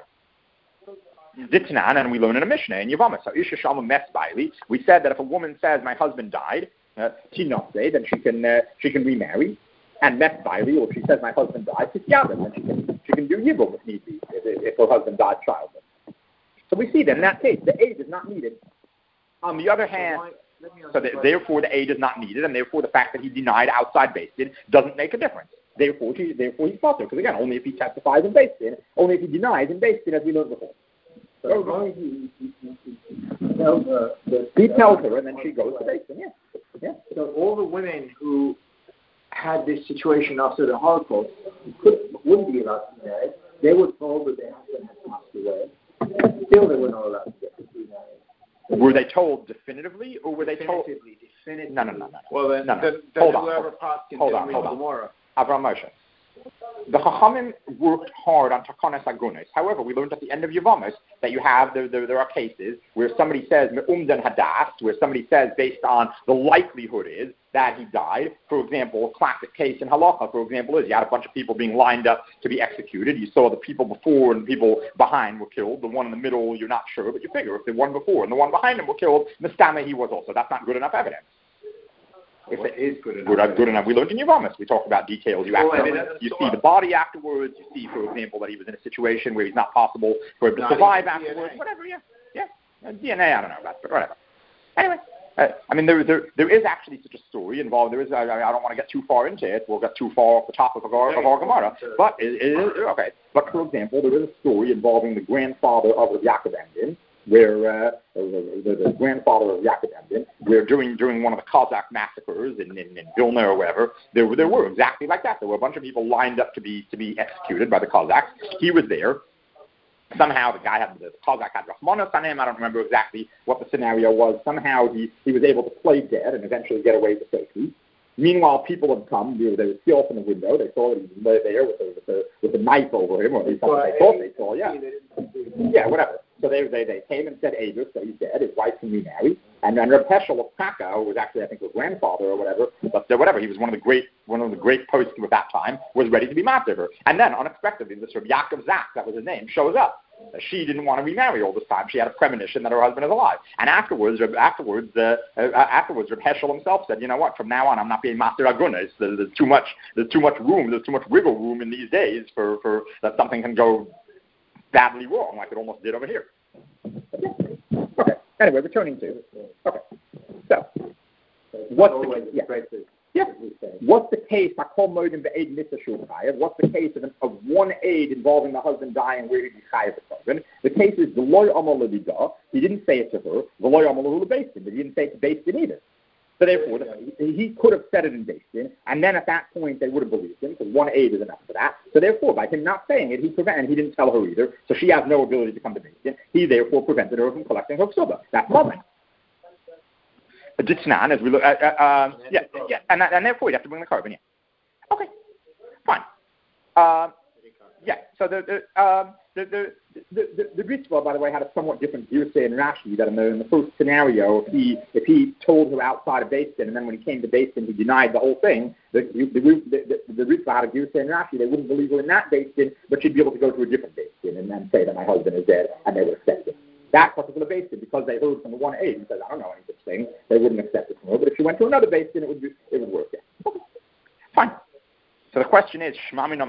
Speaker 1: Ditnan, and we learn in a Mishnah in Yevamos. So Isha Shama Mes Bailey. We said that if a woman says my husband died, Tinotze, then she can uh, she can remarry, and Mes Bailey, or if she says my husband died, Tisyabim, then she can she can do Yibum if need be, if, if her husband died childless. So we see that in that case the aid is not needed. On the other hand, so, why, so the, therefore the aid is not needed, and therefore the fact that he denied outside Beis Din doesn't make a difference. Therefore, she, therefore he's potter, because again, only if he testifies in Beis Din, only if he denies in Beis Din, as we learned before. So oh, he, he, he, he, tells her, he tells her, and then she goes to Basin. Yeah, yeah.
Speaker 2: So all the women who had this situation after the Holocaust could, wouldn't be allowed to marry. They were told that their husband had passed away. Still, they were not allowed to get remarried.
Speaker 1: Were they told definitively, or were they told?
Speaker 2: Definitively. Definitively.
Speaker 1: No, no, no, no.
Speaker 3: Well, then,
Speaker 1: no, no.
Speaker 3: then, then
Speaker 1: hold
Speaker 3: whoever
Speaker 1: on,
Speaker 3: passed can
Speaker 1: hold on,
Speaker 3: read
Speaker 1: hold
Speaker 3: the
Speaker 1: on.
Speaker 3: Gemara.
Speaker 1: Avram Moshe. The Chachamim worked hard on Takonas Agunis. However, we learned at the end of Yevamos that you have, there, there, there are cases where somebody says, Me'umdan Hadas, where somebody says based on the likelihood is that he died. For example, a classic case in Halacha, for example, is you had a bunch of people being lined up to be executed. You saw the people before and the people behind were killed. The one in the middle, you're not sure, but you figure if the one before and the one behind him were killed, Mistama he was also. That's not good enough evidence. If it is good enough, good, good enough. We learned in Yevamos. We talk about details. You, well, actually, you see the body afterwards. You see, for example, that he was in a situation where he's not possible for him to survive afterwards. Whatever, yeah, yeah. Uh, D N A, I don't know about, but whatever. Anyway, uh, I mean, there, there, there is actually such a story involved. There is. I, I don't want to get too far into it. We'll get too far off the topic of our, of our Gemara. But it, it is okay. But for example, there is a story involving the grandfather of Rav Yaakov Emden, where uh, the, the, the grandfather of Yaakov Emden, where during during one of the Cossack massacres in, in, in Vilna or wherever, there were there were exactly like that. There were a bunch of people lined up to be to be executed by the Cossacks. He was there. Somehow the guy had the Cossack had Rahmanos on him. I don't remember exactly what the scenario was. Somehow he, he was able to play dead and eventually get away to safety. Meanwhile, people had come. They would see off in the window. They saw that he was there with a, with a, with a knife over him, or at least that's what they thought they saw. Yeah, yeah, whatever. So they they, they came and said, Adus, so he's dead. His wife can remarry. And then Reb Heschel of Krakow, who was actually, I think, his grandfather or whatever, but uh, whatever, he was one of the great one of the great poskim of that time, was ready to be martyred her. And then, unexpectedly, this Reb Yaakov Zak, that was his name, shows up. She didn't want to remarry all this time. She had a premonition that her husband is alive. And afterwards, afterwards, uh, uh, afterwards, Reb Heschel himself said, "You know what? From now on, I'm not being master aguna. It's, there's, there's too much. There's too much room. There's too much wiggle room in these days for, for that something can go badly wrong, like it almost did over here." Okay. Anyway, returning to okay. So what's the yeah. Yeah. What's the case? What's the case of, an, of one aid involving the husband dying where he'd be chayav the husband? The case is the loy amal ledidah. He didn't say it to her. The loy amal lebeistin, but he didn't say it to beistin either. So therefore, he, he could have said it in beistin, and then at that point they would have believed him because one aid is enough for that. So therefore, by him not saying it, he prevented. He didn't tell her either, so she has no ability to come to beistin. He therefore prevented her from collecting her ksuba. That's moment. Ditznan, as we look at, uh, uh, yeah, yeah, and, and therefore you have to bring the carbon, yeah. Okay, fine. Uh, yeah, so the the, um, the the the the, the Ritva, by the way, had a somewhat different view, say in Rashi, that in the, in the first scenario, if he if he told her outside of Beis Din, and then when he came to Beis Din, he denied the whole thing, the the, the, the, the Ritva had a view, say in Rashi, they wouldn't believe her in that Beis Din, but she'd be able to go to a different Beis Din and then say that my husband is dead, and they would accept it. That particular basin, because they heard from the one aid and said, I don't know any such thing, they wouldn't accept it from her. But if she went to another basin, it would be, it would work. Yeah. Okay. Fine. So the question is,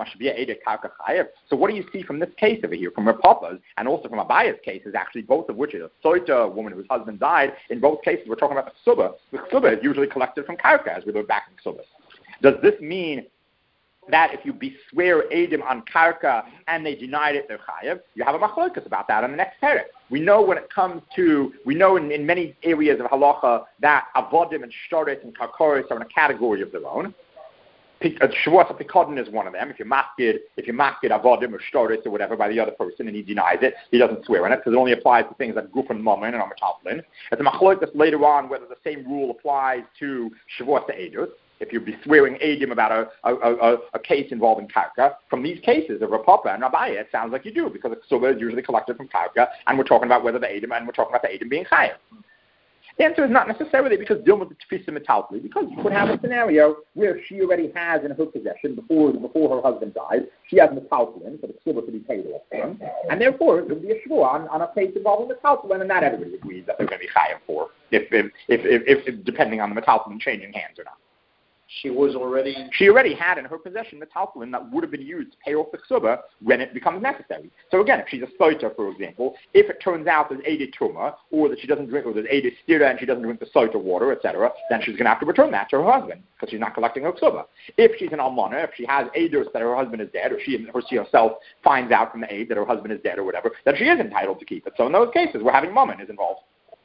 Speaker 1: so what do you see from this case over here, from Rav Papa's and also from Abaya's cases, actually both of which is a soita, a woman whose husband died. In both cases, we're talking about the ksuba. The ksuba is usually collected from karka, as we look back in ksubas. Does this mean that if you beswear Eidim on karka and they denied it, they're chayav? You have a machlokas about that on the next parak. We know when it comes to, we know in, in many areas of halacha that avodim and shtarit and karkoris are in a category of their own. Shavuos Pikodin is one of them. If you maskid, if you maskid avodim or shtarit or whatever by the other person and he denies it, he doesn't swear on it because it only applies to things like guf and mammon and amataflin. It's a machlokas later on whether the same rule applies to Shavuos Eidus. If you'd be swearing Eidim about a, a, a, a case involving karka, from these cases of Rav Papa and Rabbiya, it sounds like you do, because the ksuba is usually collected from karka, and we're talking about whether the Eidim, and we're talking about the Eidim being chayav. The answer is not necessarily because dealing with the tefisa metalpli, because you could have a scenario where she already has in her possession, before before her husband dies, she has metalplin for the ksuba to be paid off from, and therefore it would be a shvua on, on a case involving metalplin, and not everybody agrees that they're going to be chayav for, if, if, if, if, if depending on the metalplin changing hands or not.
Speaker 2: She was already...
Speaker 1: She already had in her possession metalplin that would have been used to pay off the ksuba when it becomes necessary. So again, if she's a soita, for example, if it turns out there's Eidei Tuma, or that she doesn't drink, or there's Eidei Stira and she doesn't drink the soita water, et cetera, then she's going to have to return that to her husband, because she's not collecting her ksuba. If she's an almana, if she has Eidus that her husband is dead, or she, or she herself finds out from the aid that her husband is dead or whatever, then she is entitled to keep it. So in those cases, we're having mammon is involved.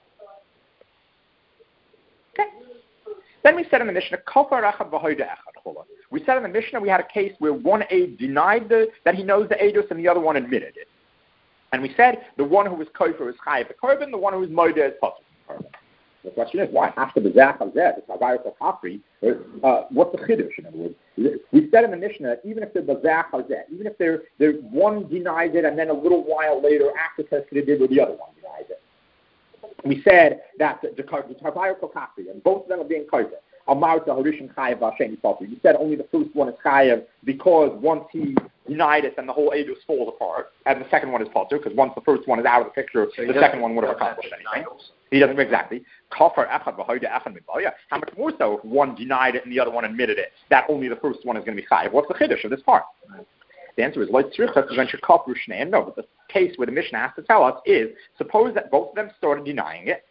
Speaker 1: Okay. Then we said in the Mishnah, we said in the Mishnah we had a case where one aid denied the, that he knows the Eidus and the other one admitted it. And we said the one who was kofer is chayav the korban, the one who was moida is patur. The question is, why after the zach of zeh, the tabayos of hafri, what's the chiddush in other words? We said in the Mishnah, even if they're bazach of zeh, even if they're, they're one denies it and then a little while later after Teshuvah did, the other one denies it. We said that the Tarbayo Kokafri, and both of them are being kofer. Amarta Harishan Chayav Vasheni Patur. You said only the first one is Chayav because once he denied it, then the whole Eidus falls apart, and the second one is Patur because once the first one is out of the picture, so the second one would have accomplished anything. He doesn't exactly. Kafar Echad V'Hoida Echad Mibaya. How much more so if one denied it and the other one admitted it? That only the first one is going to be Chayav. What's the chiddush of this part? The answer is Loit Tzricha K'Venture Kafru Shneim. No, but the case where the Mishnah has to tell us is suppose that both of them started denying it.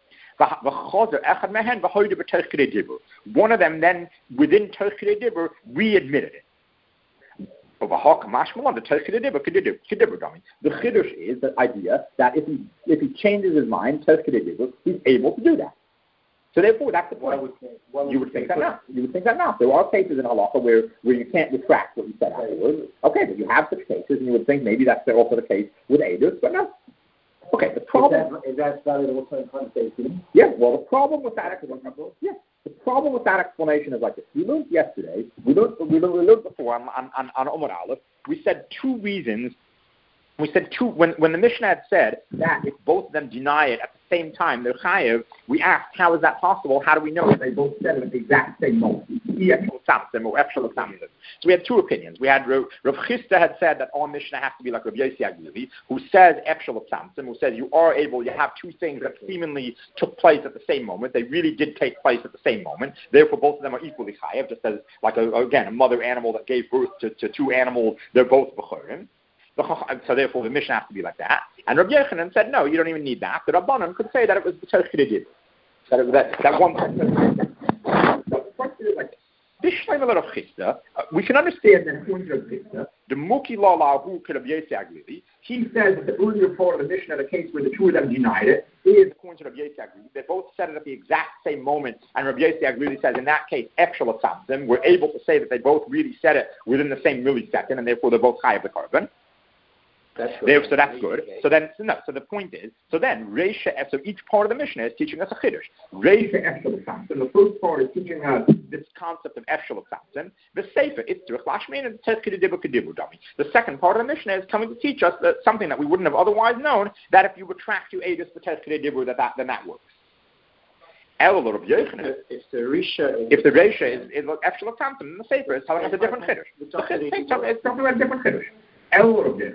Speaker 1: One of them then, within Terchidei Dibur, re-admitted it. The chiddush is the idea that if he if he changes his mind, Terchidei Dibur, he's able to do that. So therefore, that's the point. Well, you would think that not. You would think that not. There are cases in halacha where, where you can't retract what you said afterwards. Okay, but you have such cases, and you would think maybe that's also the case with Eidus, but no. Okay, the problem
Speaker 2: is that, is that valid also in conversation?
Speaker 1: Yeah, well, the problem with that explanation, yeah, the problem with that explanation is like this. We learned yesterday, we learned, we learned, we learned before on on on, on Omar Aleph. We said two reasons. We said two when when the Mishnah had said that if both of them deny it at the same time, they're chayav. We asked, how is that possible? How do we know that they both said it at the exact same moment? So we had two opinions. We had Rav Chisda had said that all Mishnah has to be like Rav Yossi Agluvi, who says Epshel of Samson, who says you are able, you have two things that seemingly took place at the same moment. They really did take place at the same moment. Therefore, both of them are equally chayav, just as like a, again a mother animal that gave birth to, to two animals. They're both b'chorim. The, so therefore, the Mishnah has to be like that. And Rabbi Yochanan said, no, you don't even need that. The Rabbanan could say that it was B'toch Kidei Dibur. That, it, that, that one we can understand that point of Chista, the Muki Lalahu Rabbi Yossi Aglili, he says that the earlier part of the Mishnah, the case where the two of them denied it, is according to Rabbi Yossi Aglili. They both said it at the exact same moment, and Rabbi Yossi Aglili says in that case, Efshel Atzamtim, we're able to say that they both really said it within the same millisecond, and therefore they're both high of the carbon. That's good. So that's good. So then, so no. So the point is, so then Reisha. So each part of the Mishnah is teaching us a chiddush. Reisha Efshel Samson. The first part is teaching us this concept of Efshel Samson. The Sefer it's Derech Lashmin and Tes Kedibur Kedibur Dami. The second part of the Mishnah is coming to teach us that something that we wouldn't have otherwise known. That if you retract you Edus the Tes Kedibur, that that then that works.
Speaker 2: If the Reisha,
Speaker 1: if the Reisha is is Efshel Samson, and the Sefer is telling us a different chiddush. It's talking about a different chiddush. Both of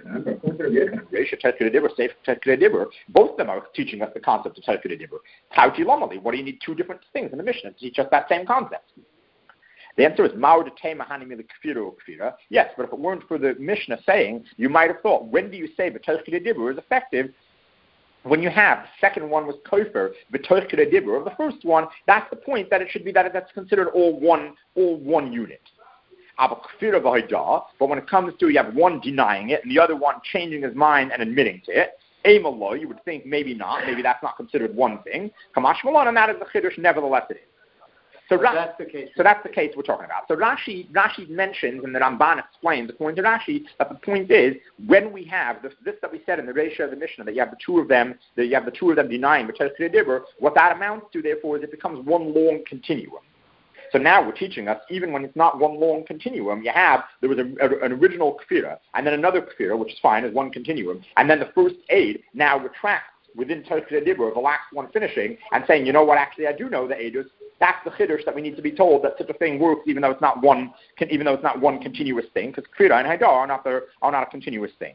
Speaker 1: them are teaching us the concept of Tes Kedibur Dibur. Tauti Lomali, what do you need two different things in the Mishnah to teach us that same concept? The answer is Ma'or Detei Mahani Mili Kfira Kfira. Yes, but if it weren't for the Mishnah saying, you might have thought, when do you say Tes Kedibur Dibur is effective? When you have the second one was Kofer, B'toch Kedei Dibur of the first one, that's the point that it should be that that's considered all one, all one unit. But when it comes to you have one denying it and the other one changing his mind and admitting to it, you would think maybe not, maybe that's not considered one thing. Kamash Malon, and that is the chiddush, nevertheless it is. So, Ra- that's the case. so that's the case we're talking about. So Rashi, Rashi mentions, and the Ramban explains, according to Rashi, that the point is, when we have this, this that we said in the ratio of the Mishnah, that you have the two of them, that you have the two of them denying B'toch Kedei Dibur, what that amounts to, therefore, is it becomes one long continuum. So now we're teaching us, even when it's not one long continuum, you have, there was a, a, an original kfira, and then another kfira, which is fine, is one continuum, and then the first aid now retracts within Tes Kedei Dibur, the last one finishing, and saying, you know what, actually I do know the aidus. That's the chiddush that we need to be told that such a thing works, even though it's not one, even though it's not one continuous thing, because kfira and haidar are not the, are not a continuous thing.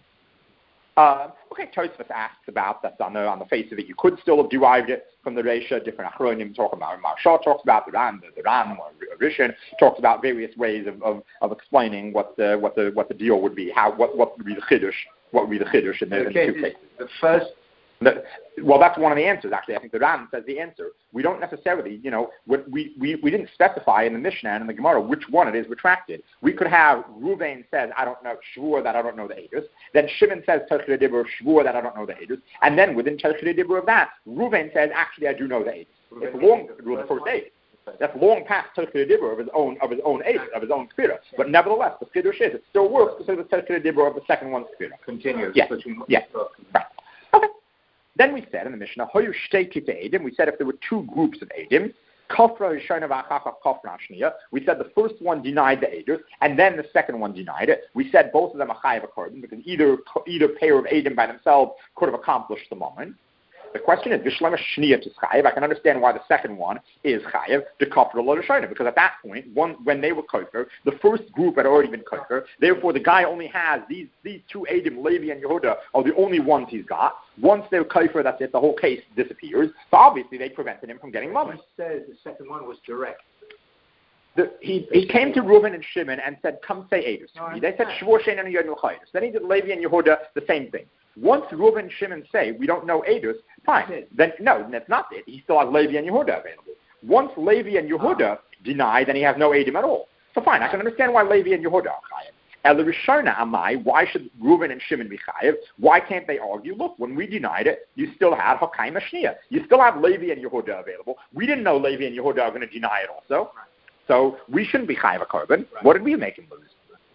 Speaker 1: Uh, okay, Tosfos asks about that on the on the face of it. You could still have derived it from the Reisha. Different Achronim talk about. Maharsha talks about the Ran, the, the Ran or Rishon talks about various ways of, of, of explaining what the what the what the deal would be. How what, what would be the chiddush? What would be the chiddush in the,
Speaker 2: okay,
Speaker 1: in the two cases?
Speaker 2: The first.
Speaker 1: The, well, that's one of the answers, actually. I think the Ran says the answer. We don't necessarily, you know, we, we, we didn't specify in the Mishnah and in the Gemara which one it is retracted. We could have Ruvain says, I don't know, Shvur that I don't know the Edus. Then Shimon says, Tes Kedei Dibur, Shvur that I don't know the Edus. And then within Tes Kedei Dibur of that, Ruvain says, actually, I do know the Edus. It's long, the first Edus. That's long past Tes Kedei Dibur of his own, of his own Edus, of his own Kfira. But nevertheless, the Kiddush is, it still works because of the Tes Kedei Dibur of the second one's Kfira.
Speaker 2: Continues.
Speaker 1: Yeah, yeah, right. Okay. Then we said in the Mishnah, Hoyu Shtei Kitei Eidim, we said if there were two groups of Eidim, Kofra Yishona V'Achachav Kofra Shniya, we said the first one denied the Eidim, and then the second one denied it. We said both of them are Chayav Akordin, because either either pair of Eidim by themselves could have accomplished the moment. The question is, Vishlema Shniya to Chayav. I can understand why the second one is Chayav, the Kofra Lo Shona, because at that point, one, when they were Kofer, the first group had already been Kofer, therefore the guy only has these these two Eidim, Levi and Yehuda, are the only ones he's got. Once they're Kofer, that's it, the whole case disappears. So obviously they prevented him from getting money.
Speaker 2: He says the second one was direct.
Speaker 1: The, he, he came to Reuven and Shimon and said, come say Eidos to me. They said, Shvur Shein and Yod Milchaydos. Then he did Levi and Yehuda, the same thing. Once Reuven and Shimon say, we don't know Eidos, fine. Then, no, that's not it. He still has Levi and Yehuda available. Once Levi and Yehuda deny, then he has no Eidim at all. So fine, I can understand why Levi and Yehuda are Chayav. El Rishona Amai, why should Reuven and Shimon be Chayav? Why can't they argue? Look, when we denied it, you still had Hakayim Shniya. You still have Levi and Yehuda available. We didn't know Levi and Yehuda are going to deny it also. So we shouldn't be Chayav a carbon. Right. What did we make him lose?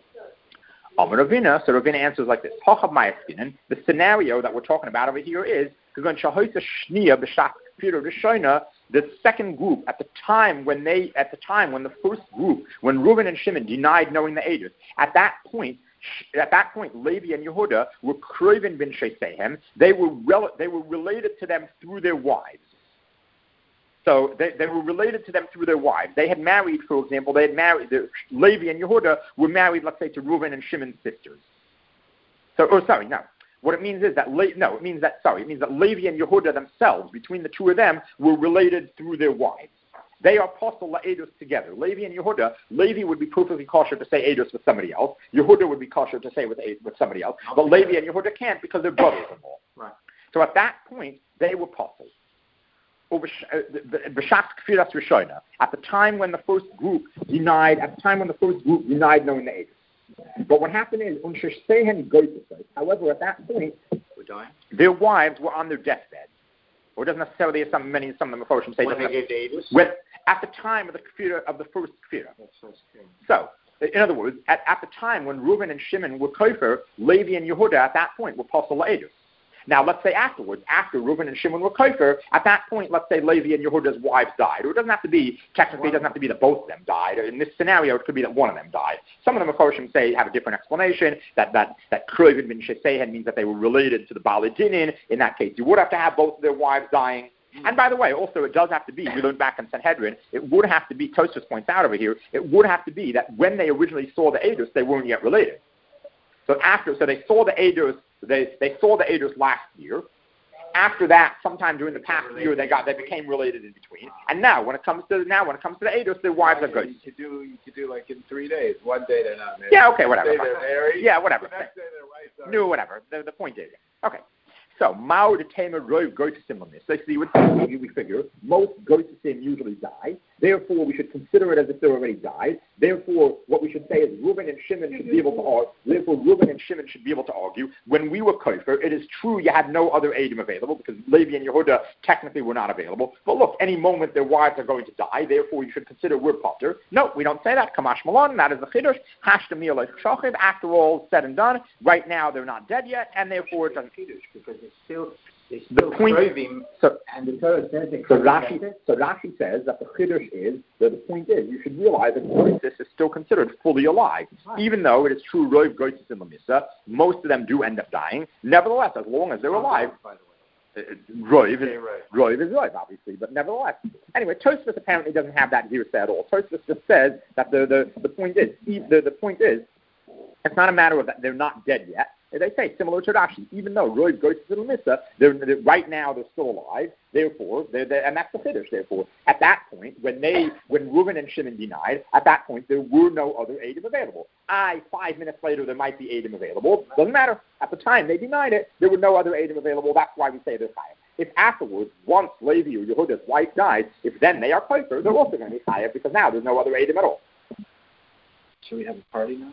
Speaker 1: Amar Ravina, so Ravina answers like this. The scenario that we're talking about over here is the second group at the time when they at the time when the first group when Reuven and Shimon denied knowing the Eidos, at that point at that point Levi and Yehuda were Kroven bin Shesehem. They were rel- they were related to them through their wives. So they, they were related to them through their wives. They had married, for example, they had married, the, Levi and Yehuda were married, let's say, to Reuven and Shimon's sisters. So, oh, sorry, no. What it means is that, Le- no, it means that, sorry, it means that Levi and Yehuda themselves, between the two of them, were related through their wives. they are possible Edus together. Levi and Yehuda, Levi would be perfectly kosher to say Edus with somebody else. Yehuda would be kosher to say with with somebody else. But Levi and Yehuda can't because they're brothers-in-law.
Speaker 2: Right.
Speaker 1: So at that point, they were possible. At the time when the first group denied, at the time when the first group denied knowing the Edus. But what happened is, however, at that point, their wives were on their deathbed. Or it doesn't necessarily, as some, many, some of the Mephoshim say,
Speaker 2: when they gave the Edus?
Speaker 1: With, at the time of the kfira, of the first kfira. So, in other words, at, at the time when Reuben and Shimon were kofar, Levi and Yehuda at that point were possible Edus. Now, let's say afterwards, after Reuben and Shimon were kofar, at that point, let's say Levi and Yehuda's wives died. Or it doesn't have to be, technically, it doesn't have to be that both of them died. In this scenario, it could be that one of them died. Some of the Mephoshim say, have a different explanation, that that that Krovin bin Shesehen means that they were related to the Baalei Dinin. In that case, you would have to have both of their wives dying. And by the way, also, it does have to be, we learned back in Sanhedrin, it would have to be, Tosfos points out over here, it would have to be that when they originally saw the Edus, they weren't yet related. So after, so they saw the Edus, they, they saw the Edus last year. After that, sometime during the past year, they got they became related in between. And now, when it comes to now, when it comes to the Edus, their wives are good.
Speaker 3: You could do you could do like in three days. One day they're not married.
Speaker 1: Yeah, okay, whatever.
Speaker 3: One day they're married.
Speaker 1: Yeah, whatever.
Speaker 3: The next day their wives are.
Speaker 1: No, whatever. The, the point is, okay. So, Mao de Tamer Rove go to similarness. So, you would see, we figure, most go to sin usually die. Therefore, we should consider it as if they already died. Therefore, what we should say is Reuben and Shimon should be able to argue. Therefore, Reuben and Shimon should be able to argue. When we were kofar, it is true you had no other Edom available because Levi and Yehuda technically were not available. But look, any moment their wives are going to die. Therefore, you should consider we're potter. No, we don't say that. Kamash Malon, that is the Chiddush. Hashtamil like Shachib. After all said and done, right now they're not dead yet, and therefore it doesn't.
Speaker 2: Because it's still. It's
Speaker 1: The
Speaker 2: still
Speaker 1: point,
Speaker 2: craving,
Speaker 1: so,
Speaker 2: and the Torah says it.
Speaker 1: so Rashi, so Rashi says that the chiddush is, that the point is, you should realize that Goytis is still considered fully alive. Right. Even though it is true, Rov Goytis in Lamissa, most of them do end up dying. Nevertheless, as long as they're alive, by the way. Uh, Rov is, Rov is Rov, obviously, but nevertheless. Anyway, Tosfos apparently doesn't have that here at all. Tosfos just says that the, the, the point is, the, the point is, it's not a matter of that they're not dead yet. They say, similar to Rashi, even though Rov goes to the Misa, they're, they're, right now they're still alive, therefore, they're, they're, and that's the Chiddush, therefore. At that point, when they, when Reuben and Shimon denied, at that point, there were no other Edom available. I, five minutes later, there might be Edom available. Doesn't matter. At the time they denied it, there were no other Edom available. That's why we say they're chayav. If afterwards, once Levi or Yehuda's wife dies, if then they are kosher, they're also going to be chayav because now there's no other Edom at all.
Speaker 3: Should we have a party now?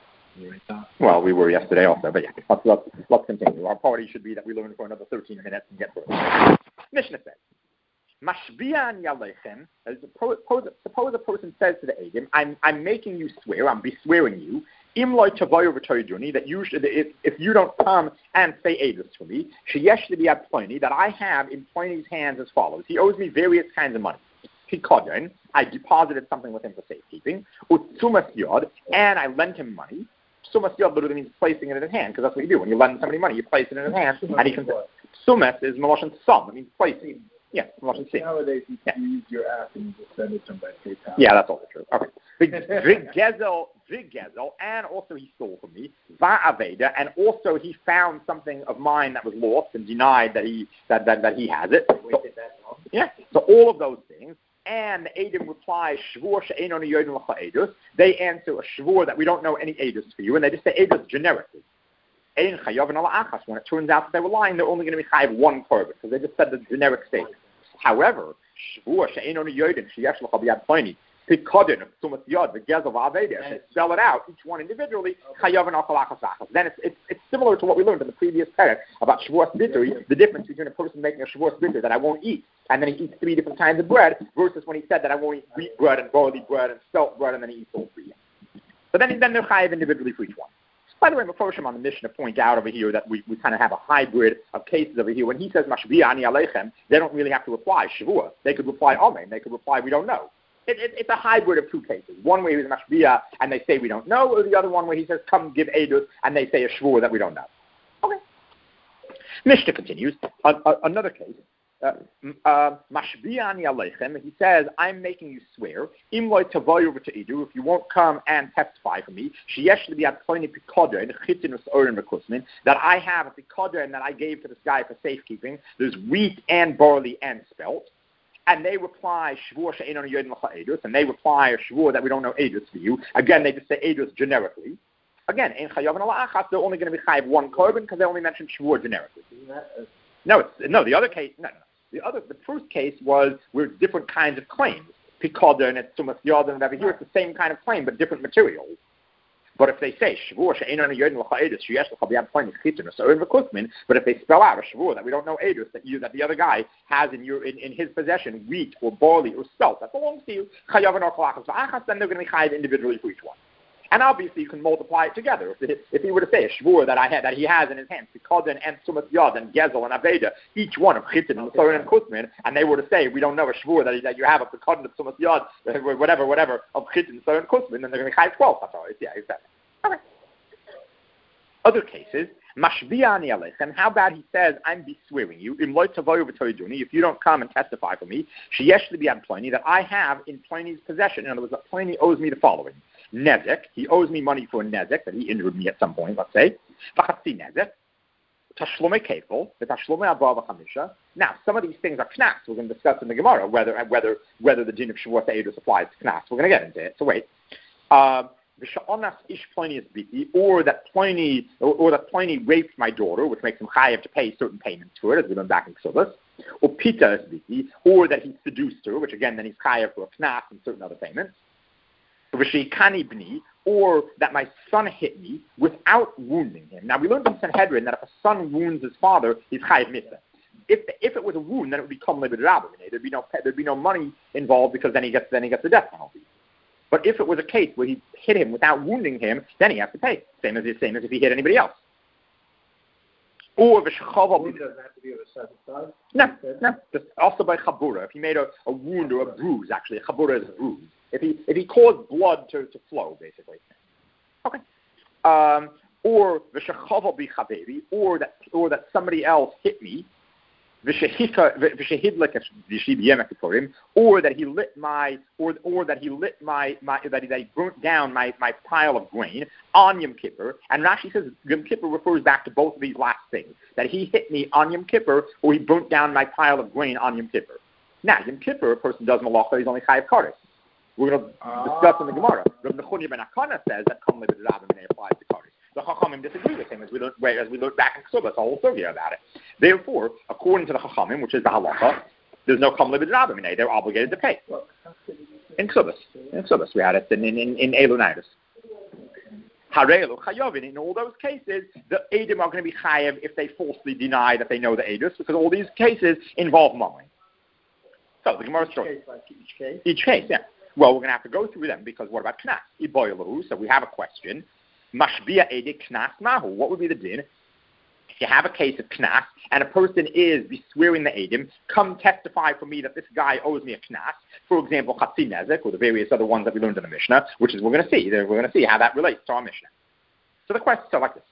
Speaker 1: Well, we were yesterday also, but yeah, let's, let's, let's continue. Our party should be that we learn for another thirteen minutes and get through it. Mishnah says, Mashbiyan yalechem, suppose, suppose a person says to the Edom, I'm, I'm making you swear, I'm beswearing you, Imloi tavoyu v'toyduni, that you should, if, if you don't come and say Edus for me, sheyesh li biyad Ploni, that I have in Ploni's hands as follows. He owes me various kinds of money. Pikodin, I deposited something with him for safekeeping. Utzumas yod, and I lent him money. Sumas yod literally means placing it in his hand, because that's what you do. When you lend somebody money, you place it in his hand, and he can. Sumas is Meloshin Sum. It means placing. Yeah, Meloshin Sim.
Speaker 3: Nowadays, you
Speaker 1: yeah.
Speaker 3: use your app and you just send it to him by PayPal.
Speaker 1: Yeah, that's also true. Okay. Vig Gezel, Vig Gezel, and also he stole from me. Va Aveda, and also he found something of mine that was lost and denied that he that that, that he has it. So, yeah. So all of those things. And the Edom replies, Shvur she'enon yodin l'cha edus. They answer a shvur that we don't know any edus for you, and they just say edus generically. Ein chayavin ala achas. When it turns out that they were lying, they're only going to be chayav one korban because they just said the generic statement. However, shvur she'enon yodin sheyesh l'cha b'yad ploni. Pikodin of sumas yod the gezel v'aveda. They spell it out each one individually. Chayavin ala achas achas. Then it's, it's it's similar to what we learned in the previous parak about shvur sbituri. The difference between a person making a shvur sbituri that I won't eat, and then he eats three different kinds of bread, versus when he said that I won't eat wheat bread and barley bread and spelt bread, and then he eats all three. But then, then they're chayav individually for each one. By the way, Mephoshim on the Mishnah point out over here that we, we kind of have a hybrid of cases over here. When he says Mashbiya ani alechem, they don't really have to reply Shavua. They could reply Amen. They could reply we don't know. It, it, it's a hybrid of two cases. One where he's Mashbiya and they say we don't know, or the other one where he says come give Edus and they say a Shavua that we don't know. Okay. Mishnah continues. Uh, uh, another case. Mashbi'ani aleichem, he says, I'm making you swear, imloi tavoyu v'te'idu, if you won't come and testify for me, sheyesh li biyad ploni pikoda, and chitin v's'orin v'kusmin, that I have a pikoda and that I gave to this guy for safekeeping, there's wheat and barley and spelt, and they reply Shvur she'enon yodim l'cha edus, and they reply a Shvur that we don't know edus for you. Again, they just say edus generically. Again, in chayav and alachas, they're only going to be chayav one korban because they only mentioned Shvur generically. No, it's, no. The other case, no, no. The other, the first case was with different kinds of claims. Pikoda and it's sumas yod and whatever. Here it's the same kind of claim but different materials. But if they say Shvur she'enon yodim l'cha edus sheyesh l'cha b'yad ploni chitin or so in v'kusmin, but if they spell out a Shvur that we don't know edus that you that the other guy has in your in, in his possession wheat or barley or spelt that belongs to you, chayav and alachas v'achas, then they're going to be chayav individually for each one. And obviously, you can multiply it together. If, if he were to say a shvur that I had, that he has in his hands, Pikoden and Sumas Yod and Gezel and Aveda, each one of Chitin and Soren and Kusmin, and they were to say, we don't know a shvur that, that you have a Pikoden of Sumas Yod, whatever, whatever, of Chitin and Soren and Kusmin, then they're going to be chayav twelve. That's all. Yeah, exactly. Okay. Other cases, Mashbiya ani alechem, how about he says, I'm beswearing you, im lo tavoyu v'toyduni, if you don't come and testify for me, sheyesh li biyad Pliny, that I have in Pliny's possession. In other words, that Pliny owes me the following. Nezek, he owes me money for a nezek, that he injured me at some point, let's say. V'chatzi nezek, tashlomei kefil, v'tashlomei abba v'chamisha. Now, some of these things are knas. We're going to discuss in the Gemara whether whether whether the din of Shavuot Eidus applies to knas. We're going to get into it, so wait. Um, V'sha'onas ish Pliny is biti, or that Pliny, or, or that Pliny raped my daughter, which makes him chayav to pay certain payments to it, as we learned back in Ksubas. Or Pita is biti, or that he seduced her, which again then he's chayav for a knas and certain other payments. V'sheikani b'ni, or that my son hit me without wounding him. Now we learned in Sanhedrin that if a son wounds his father, he's chayav mitzvah. If if it was a wound, then it would become libid rabbi. There'd be no there'd be no money involved because then he gets then he gets the death penalty. But if it was a case where he hit him without wounding him, then he has to pay. Same as same as if he hit anybody else. Or v'shechava.
Speaker 2: Wound doesn't have to be of a certain size.
Speaker 1: No, no. Just also by chabura. If he made a, a wound or a bruise, actually, a chabura is a bruise. If he if he caused blood to, to flow, basically. Okay. Um, or v'shechava b'chavevi, or that or that somebody else hit me. Or that he lit my, or or that he lit my, my that, he, that he burnt down my, my pile of grain on Yom Kippur. And Rashi says Yom Kippur refers back to both of these last things: that he hit me on Yom Kippur, or he burnt down my pile of grain on Yom Kippur. Now, Yom Kippur, a person does malacha, he's only chayav kares. We're going to ah. discuss in the Gemara. Rabbi Nechunya ben Akana says that Kam Levid Rabbi applies to kares. The Chachamim disagree with him, as we look, as we look back in Ksubas, a whole survey about it. Therefore, according to the Chachamim, which is the halacha, there's no Kam Levid Rabbi. They're obligated to pay. In Ksubas. In Ksubas, we had it in, in, in, in Elunitis. Harelu Chayovin, in all those cases, the Eidim are going to be chayav if they falsely deny that they know the Eidus, because all these cases involve mowing. So, the Gemara story.
Speaker 2: Each case, like each case?
Speaker 1: Each case, yeah. Well, we're going to have to go through them, because what about Knas? Iboilahu, so we have a question. Mashbiya Edik Knas Mahu. What would be the din? If you have a case of Knas, and a person is beswearing the Edim, come testify for me that this guy owes me a Knas. For example, Chatzi Nezek, or the various other ones that we learned in the Mishnah, which is we're going to see. We're going to see how that relates to our Mishnah. So the question is like this.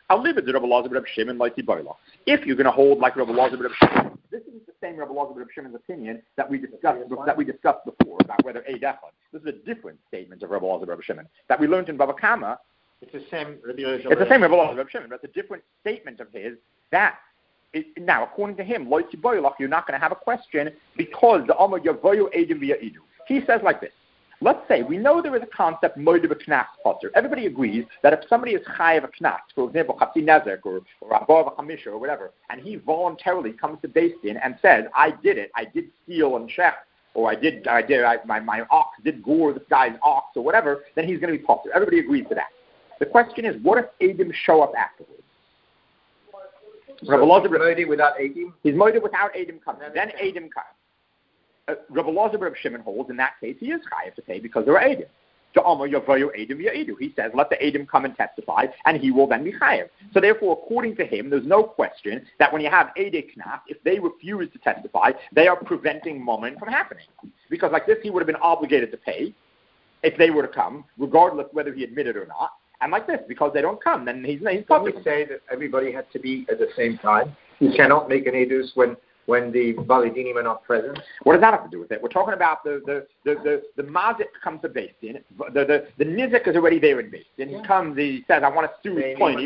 Speaker 1: If you're going to hold like Rabbi Elazar ben Shimon, this is the same Rabbi Elazar ben Shimon's opinion that we discussed that we discussed before about whether Eid Echad. This is a different statement of Rabbi Elazar ben Shimon that we learned in Bava Kama.
Speaker 2: It's the same Rabbi Elazar.
Speaker 1: It's the same Rabbi Elazar ben Shimon, but it's a different statement of his that is, now, according to him, Lo Tiboylach, you're not going to have a question because the Amar Yavoyu Eidim via Idu. He says like this. Let's say we know there is a concept Moed b'Knas Potter. Everybody agrees that if somebody is chayav a knas, for example, Chatzi Nezek or or Abba Chamisha or whatever, and he voluntarily comes to Beis Din and says, "I did it. I did steal and shech, or I did, I did, I, my my ox did gore this guy's ox or whatever," then he's going to be potter. Everybody agrees to that. The question is, what if Eidim show up afterwards?
Speaker 2: So Moed without Eidim?
Speaker 1: He's Moed without Eidim coming. Then Eidim comes. Uh, Rabbi Elazar ben Shimon holds in that case he is chayav to pay because there are Eidim. So Amar Yavoyu Eidim v'Eidu. He says let the Eidim come and testify, and he will then be chayav. So therefore, according to him, there's no question that when you have Eidei Knas, if they refuse to testify, they are preventing Momen from happening. Because like this, he would have been obligated to pay if they were to come, regardless whether he admitted or not. And like this, because they don't come, then he's he's
Speaker 2: Can we say that everybody had to be at the same time? You cannot make an Eidus when. when the Balidinim are not present?
Speaker 1: What does that have to do with it? We're talking about the the the the, the Mazik comes to Beis Din. The the the Nizik is already there in Beis Din.
Speaker 2: Yeah.
Speaker 1: He comes. He says, "I want to sue Pliny."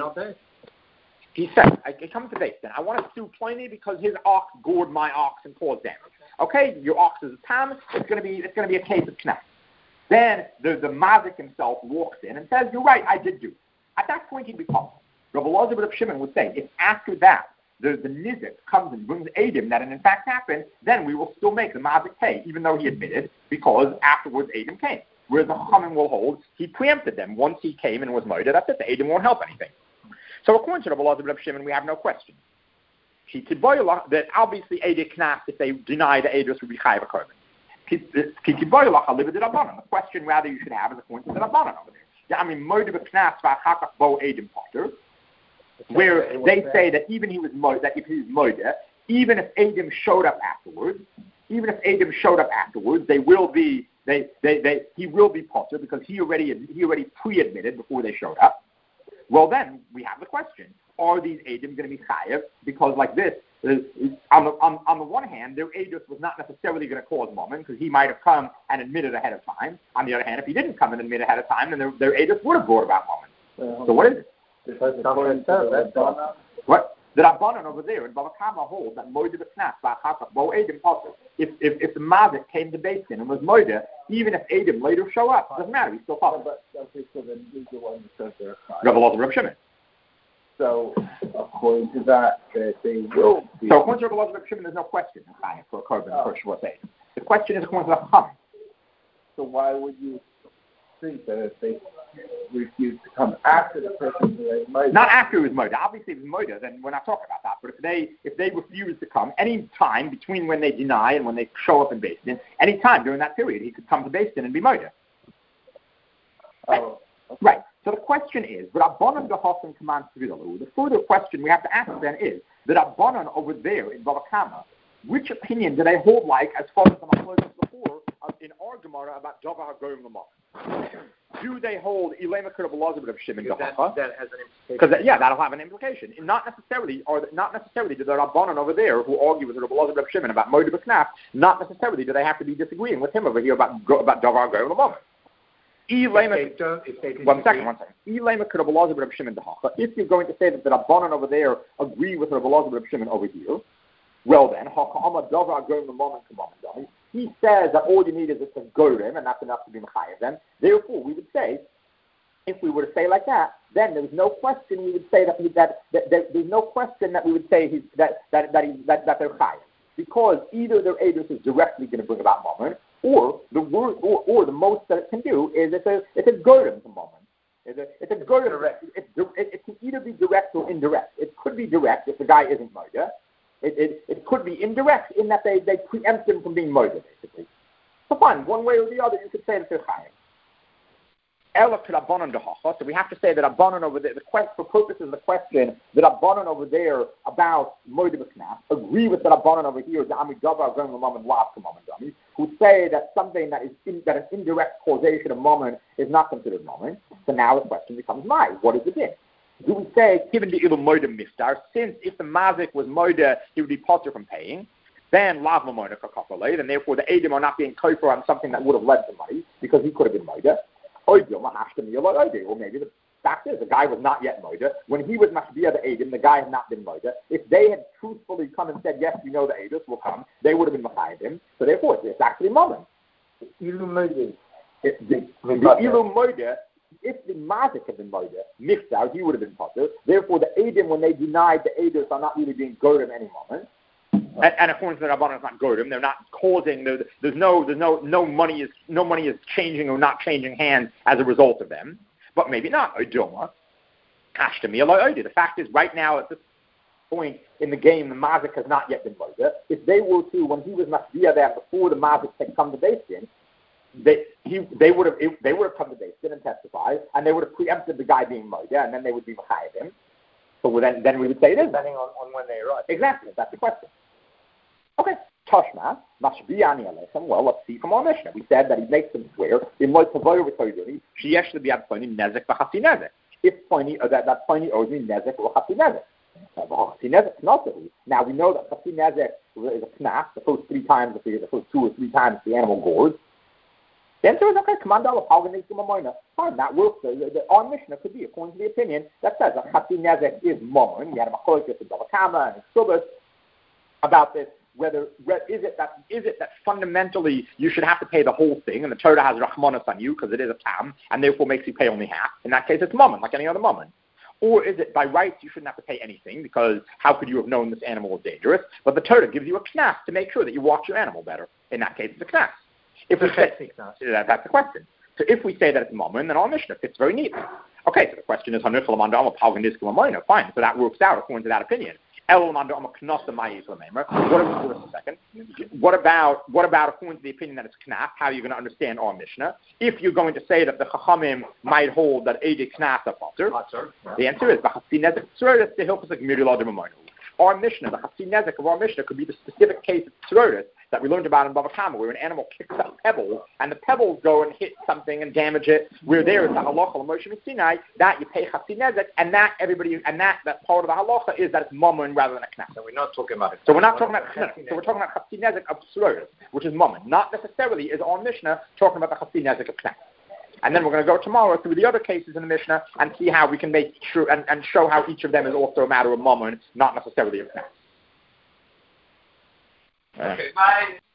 Speaker 1: He says, "I come to Beis Din. I want to sue Pliny because his ox gored my ox and caused damage." okay, your ox is a tam, it's going to be it's going to be a case of knas. Then the, the mazik himself walks in and says, you're right, I did do it. At that point, he'd be puzzled. Rabbi Elazar ben Shimon would say, if after that, the, the nizik comes and brings Adim that it in fact happened, then we will still make the mazik pay, even though he admitted, because afterwards Adim came. Whereas the Chachamim will hold, he preempted them. Once he came and was murdered, that's it, the Adim won't help anything. So according to Rabbi Elazar ben Shimon, we have no question. That obviously Adim knas, if they deny the Adus, would be chayav a korban. The question rather you should have is according to the Rabbanan over there. I mean, murder knas v'achakach bo Adim potter, where they say that even he was murdered, that if he was murdered, even if Adim showed up afterwards, even if Adim showed up afterwards, they will be, they, they, they, he will be potter because he already, he already pre-admitted before they showed up. Well, then we have the question: are these Adim going to be chayav? Because like this, uh, on the on, on the one hand, their Adus was not necessarily going to cause moment because he might have come and admitted ahead of time. On the other hand, if he didn't come and admit ahead of time, then their, their Adus would have brought about moment. Uh, so what is it? What? The Rabbanan over there in Bava Kama hold that Moed b'Knas v'achakach bo Adim potter. If if if the Mazik came to Beis Din and was Moed, even if Adim later show up, it doesn't matter. He's still potter.
Speaker 3: But okay, so then he's the one who says they're chayav.
Speaker 1: Rabbi Elazar ben Shimon.
Speaker 3: So according to that, that they will be.
Speaker 1: So according to Rabbi Elazar ben Shimon, there's no question for a korban
Speaker 3: oh.
Speaker 1: for Shavuot Adim. The question is according to the Chachamim.
Speaker 3: So why would you think that if they refuse to come after the person who they might
Speaker 1: not after he was murdered. Obviously, if it was murdered, then we're not talking about that. But if they if they refuse to come, any time between when they deny and when they show up in Beis Din, any time during that period, he could come to Beis Din and be murdered.
Speaker 3: Oh, okay.
Speaker 1: Right. So the question is, but Rabbanan Gehofen commands to Vidalu. The further question we have to ask then is, that Rabbanan over there in Bava Kama, which opinion do they hold like as far as the Machlokes before uh, in our Gemara about Davar HaGoyim L'Mach? Do they hold Ilema Rabbi Elazar ben Shimon
Speaker 2: that,
Speaker 1: Gehofa?
Speaker 2: that has an implication.
Speaker 1: Because yeah, that'll have an implication. And not necessarily, or not necessarily do the Rabbanan over there who argue with Rabbi Elazar ben Shimon about Moed b'Knas, not necessarily do they have to be disagreeing with him over here about about Davar HaGoyim L'Mach. One second, one second. If you're going to say that the Rabbanan over there agree with Rabbi Elazar ben Shimon over here, well then, he says that all you need is a gorim, and that's enough to be mechayev them. Therefore, we would say, if we were to say like that, then there's no question we would say that that, that, that there's no question that we would say he's, that that that, he, that that they're chayev, because either their edus is directly going to bring about moment, or the word, or, or the most that it can do is it's a it's a gorim to moment. It's a it's a gorim. It, it, it can either be direct or indirect. It could be direct if the guy isn't murder. It, it it could be indirect in that they, they preempt him from being murdered, basically. So fine, one way or the other, you could say that they're chayav. So we have to say that Rabbanan over there, the quest, for purposes of the question, the Rabbanan over there about Moed b'Knas agree with the Rabbanan over here, the Amidavar going Lamam and Lav Kamam, who say that something that is in, that an indirect causation of moment is not considered moment. So now the question becomes, my, what is the din? Do we say, given the Ilum Moed Mistar, since if the Mazik was Moed, he would be potter from paying, then Lav Mamonik Kakafalei, and therefore the Edim are not being kofer on something that would have led to money, because he could have been Moed. Or maybe the fact is the guy was not yet Moed. When he was Mashbiah the Edim, the guy had not been Moed. If they had truthfully come and said, yes, we know the Edus will come, they would have been Machayim him. So therefore, it's actually moment.
Speaker 2: Ilum Moed.
Speaker 1: The Ilum Moed, if the Mazik had been Moed, mixed out, he would have been potter. Therefore, the Edim, when they denied the Edus, are not really being Gorim any moment. And, and according to the Rabbanan, it's not Gorim. They're not causing. There's, there's no, there's no, no money is, no money is changing or not changing hands as a result of them. But maybe not. Odoma, Kashtami, The fact is, right now at this point in the game, the Mazik has not yet been Moed. If they were to, when he was Mashbiah there before the Mazik had come to Beis Din, they he they would have they would have come to Beis Din and testified, and they would have preempted the guy being Moed, and then they would be Machayim him. So then, then we would say it is
Speaker 2: depending on, on when they arrive.
Speaker 1: Exactly, that's the question. Okay, Toshma, Mashbiani Alechem. Well, let's see from our Mishnah. We said that he makes them swear in Moed Tavoyer with Toyduni. Sheyesh to be at Pony Nezek v'Chasi Nezek. If Pony or that that Pony owes me Nezek or Chasi Nezek. Chasi Nezek not to. Now we know that Chasi Nezek is a knas. The first three times, the first two or three times the animal gores. The answer is okay. Command Allah, fine, that works. The, the, the, our Mishnah could be according to the opinion that says that Chasi Nezek is Momon. We had a Machlokes in Bava Kama and Subas about this. whether, whether is it that is it that fundamentally you should have to pay the whole thing, and the Torah has Rahmanas on you because it is a tam, and therefore makes you pay only half. In that case, it's mammon, like any other mammon. Or is it by rights you shouldn't have to pay anything because how could you have known this animal was dangerous? But the Torah gives you a knas to make sure that you watch your animal better. In that case, it's a knas. If we say, that, that's the question. So if we say that it's mammon, then our Mishnah fits very neatly. Okay, so the question is, fine, so that works out according to that opinion. What about just a second? What about what about according to the opinion that it's knaf? How are you going to understand our Mishnah? If you're going to say that the Chachamim might hold that Eidei Knaf are potter, the answer is our Mishnah, the Chassi Nezek of our Mishnah, could be the specific case of Tzurotis that we learned about in Bava Kama, where an animal kicks a pebble, and the pebbles go and hit something and damage it, where there is the halacha of Moshe Sinai, that you pay Chassi Nezek, and that everybody, and that, that part of the halacha is that it's mammon rather than a knaf.
Speaker 2: So we're not talking about it.
Speaker 1: So we're not talking about, no, so we're talking about Chassi Nezek of Tzurotis, which is mammon. Not necessarily is our Mishnah talking about the Chassi Nezek of knaf. And then we're going to go tomorrow through the other cases in the Mishnah and see how we can make sure and, and show how each of them is also a matter of mammon, not necessarily of knaf.
Speaker 2: Okay. Bye.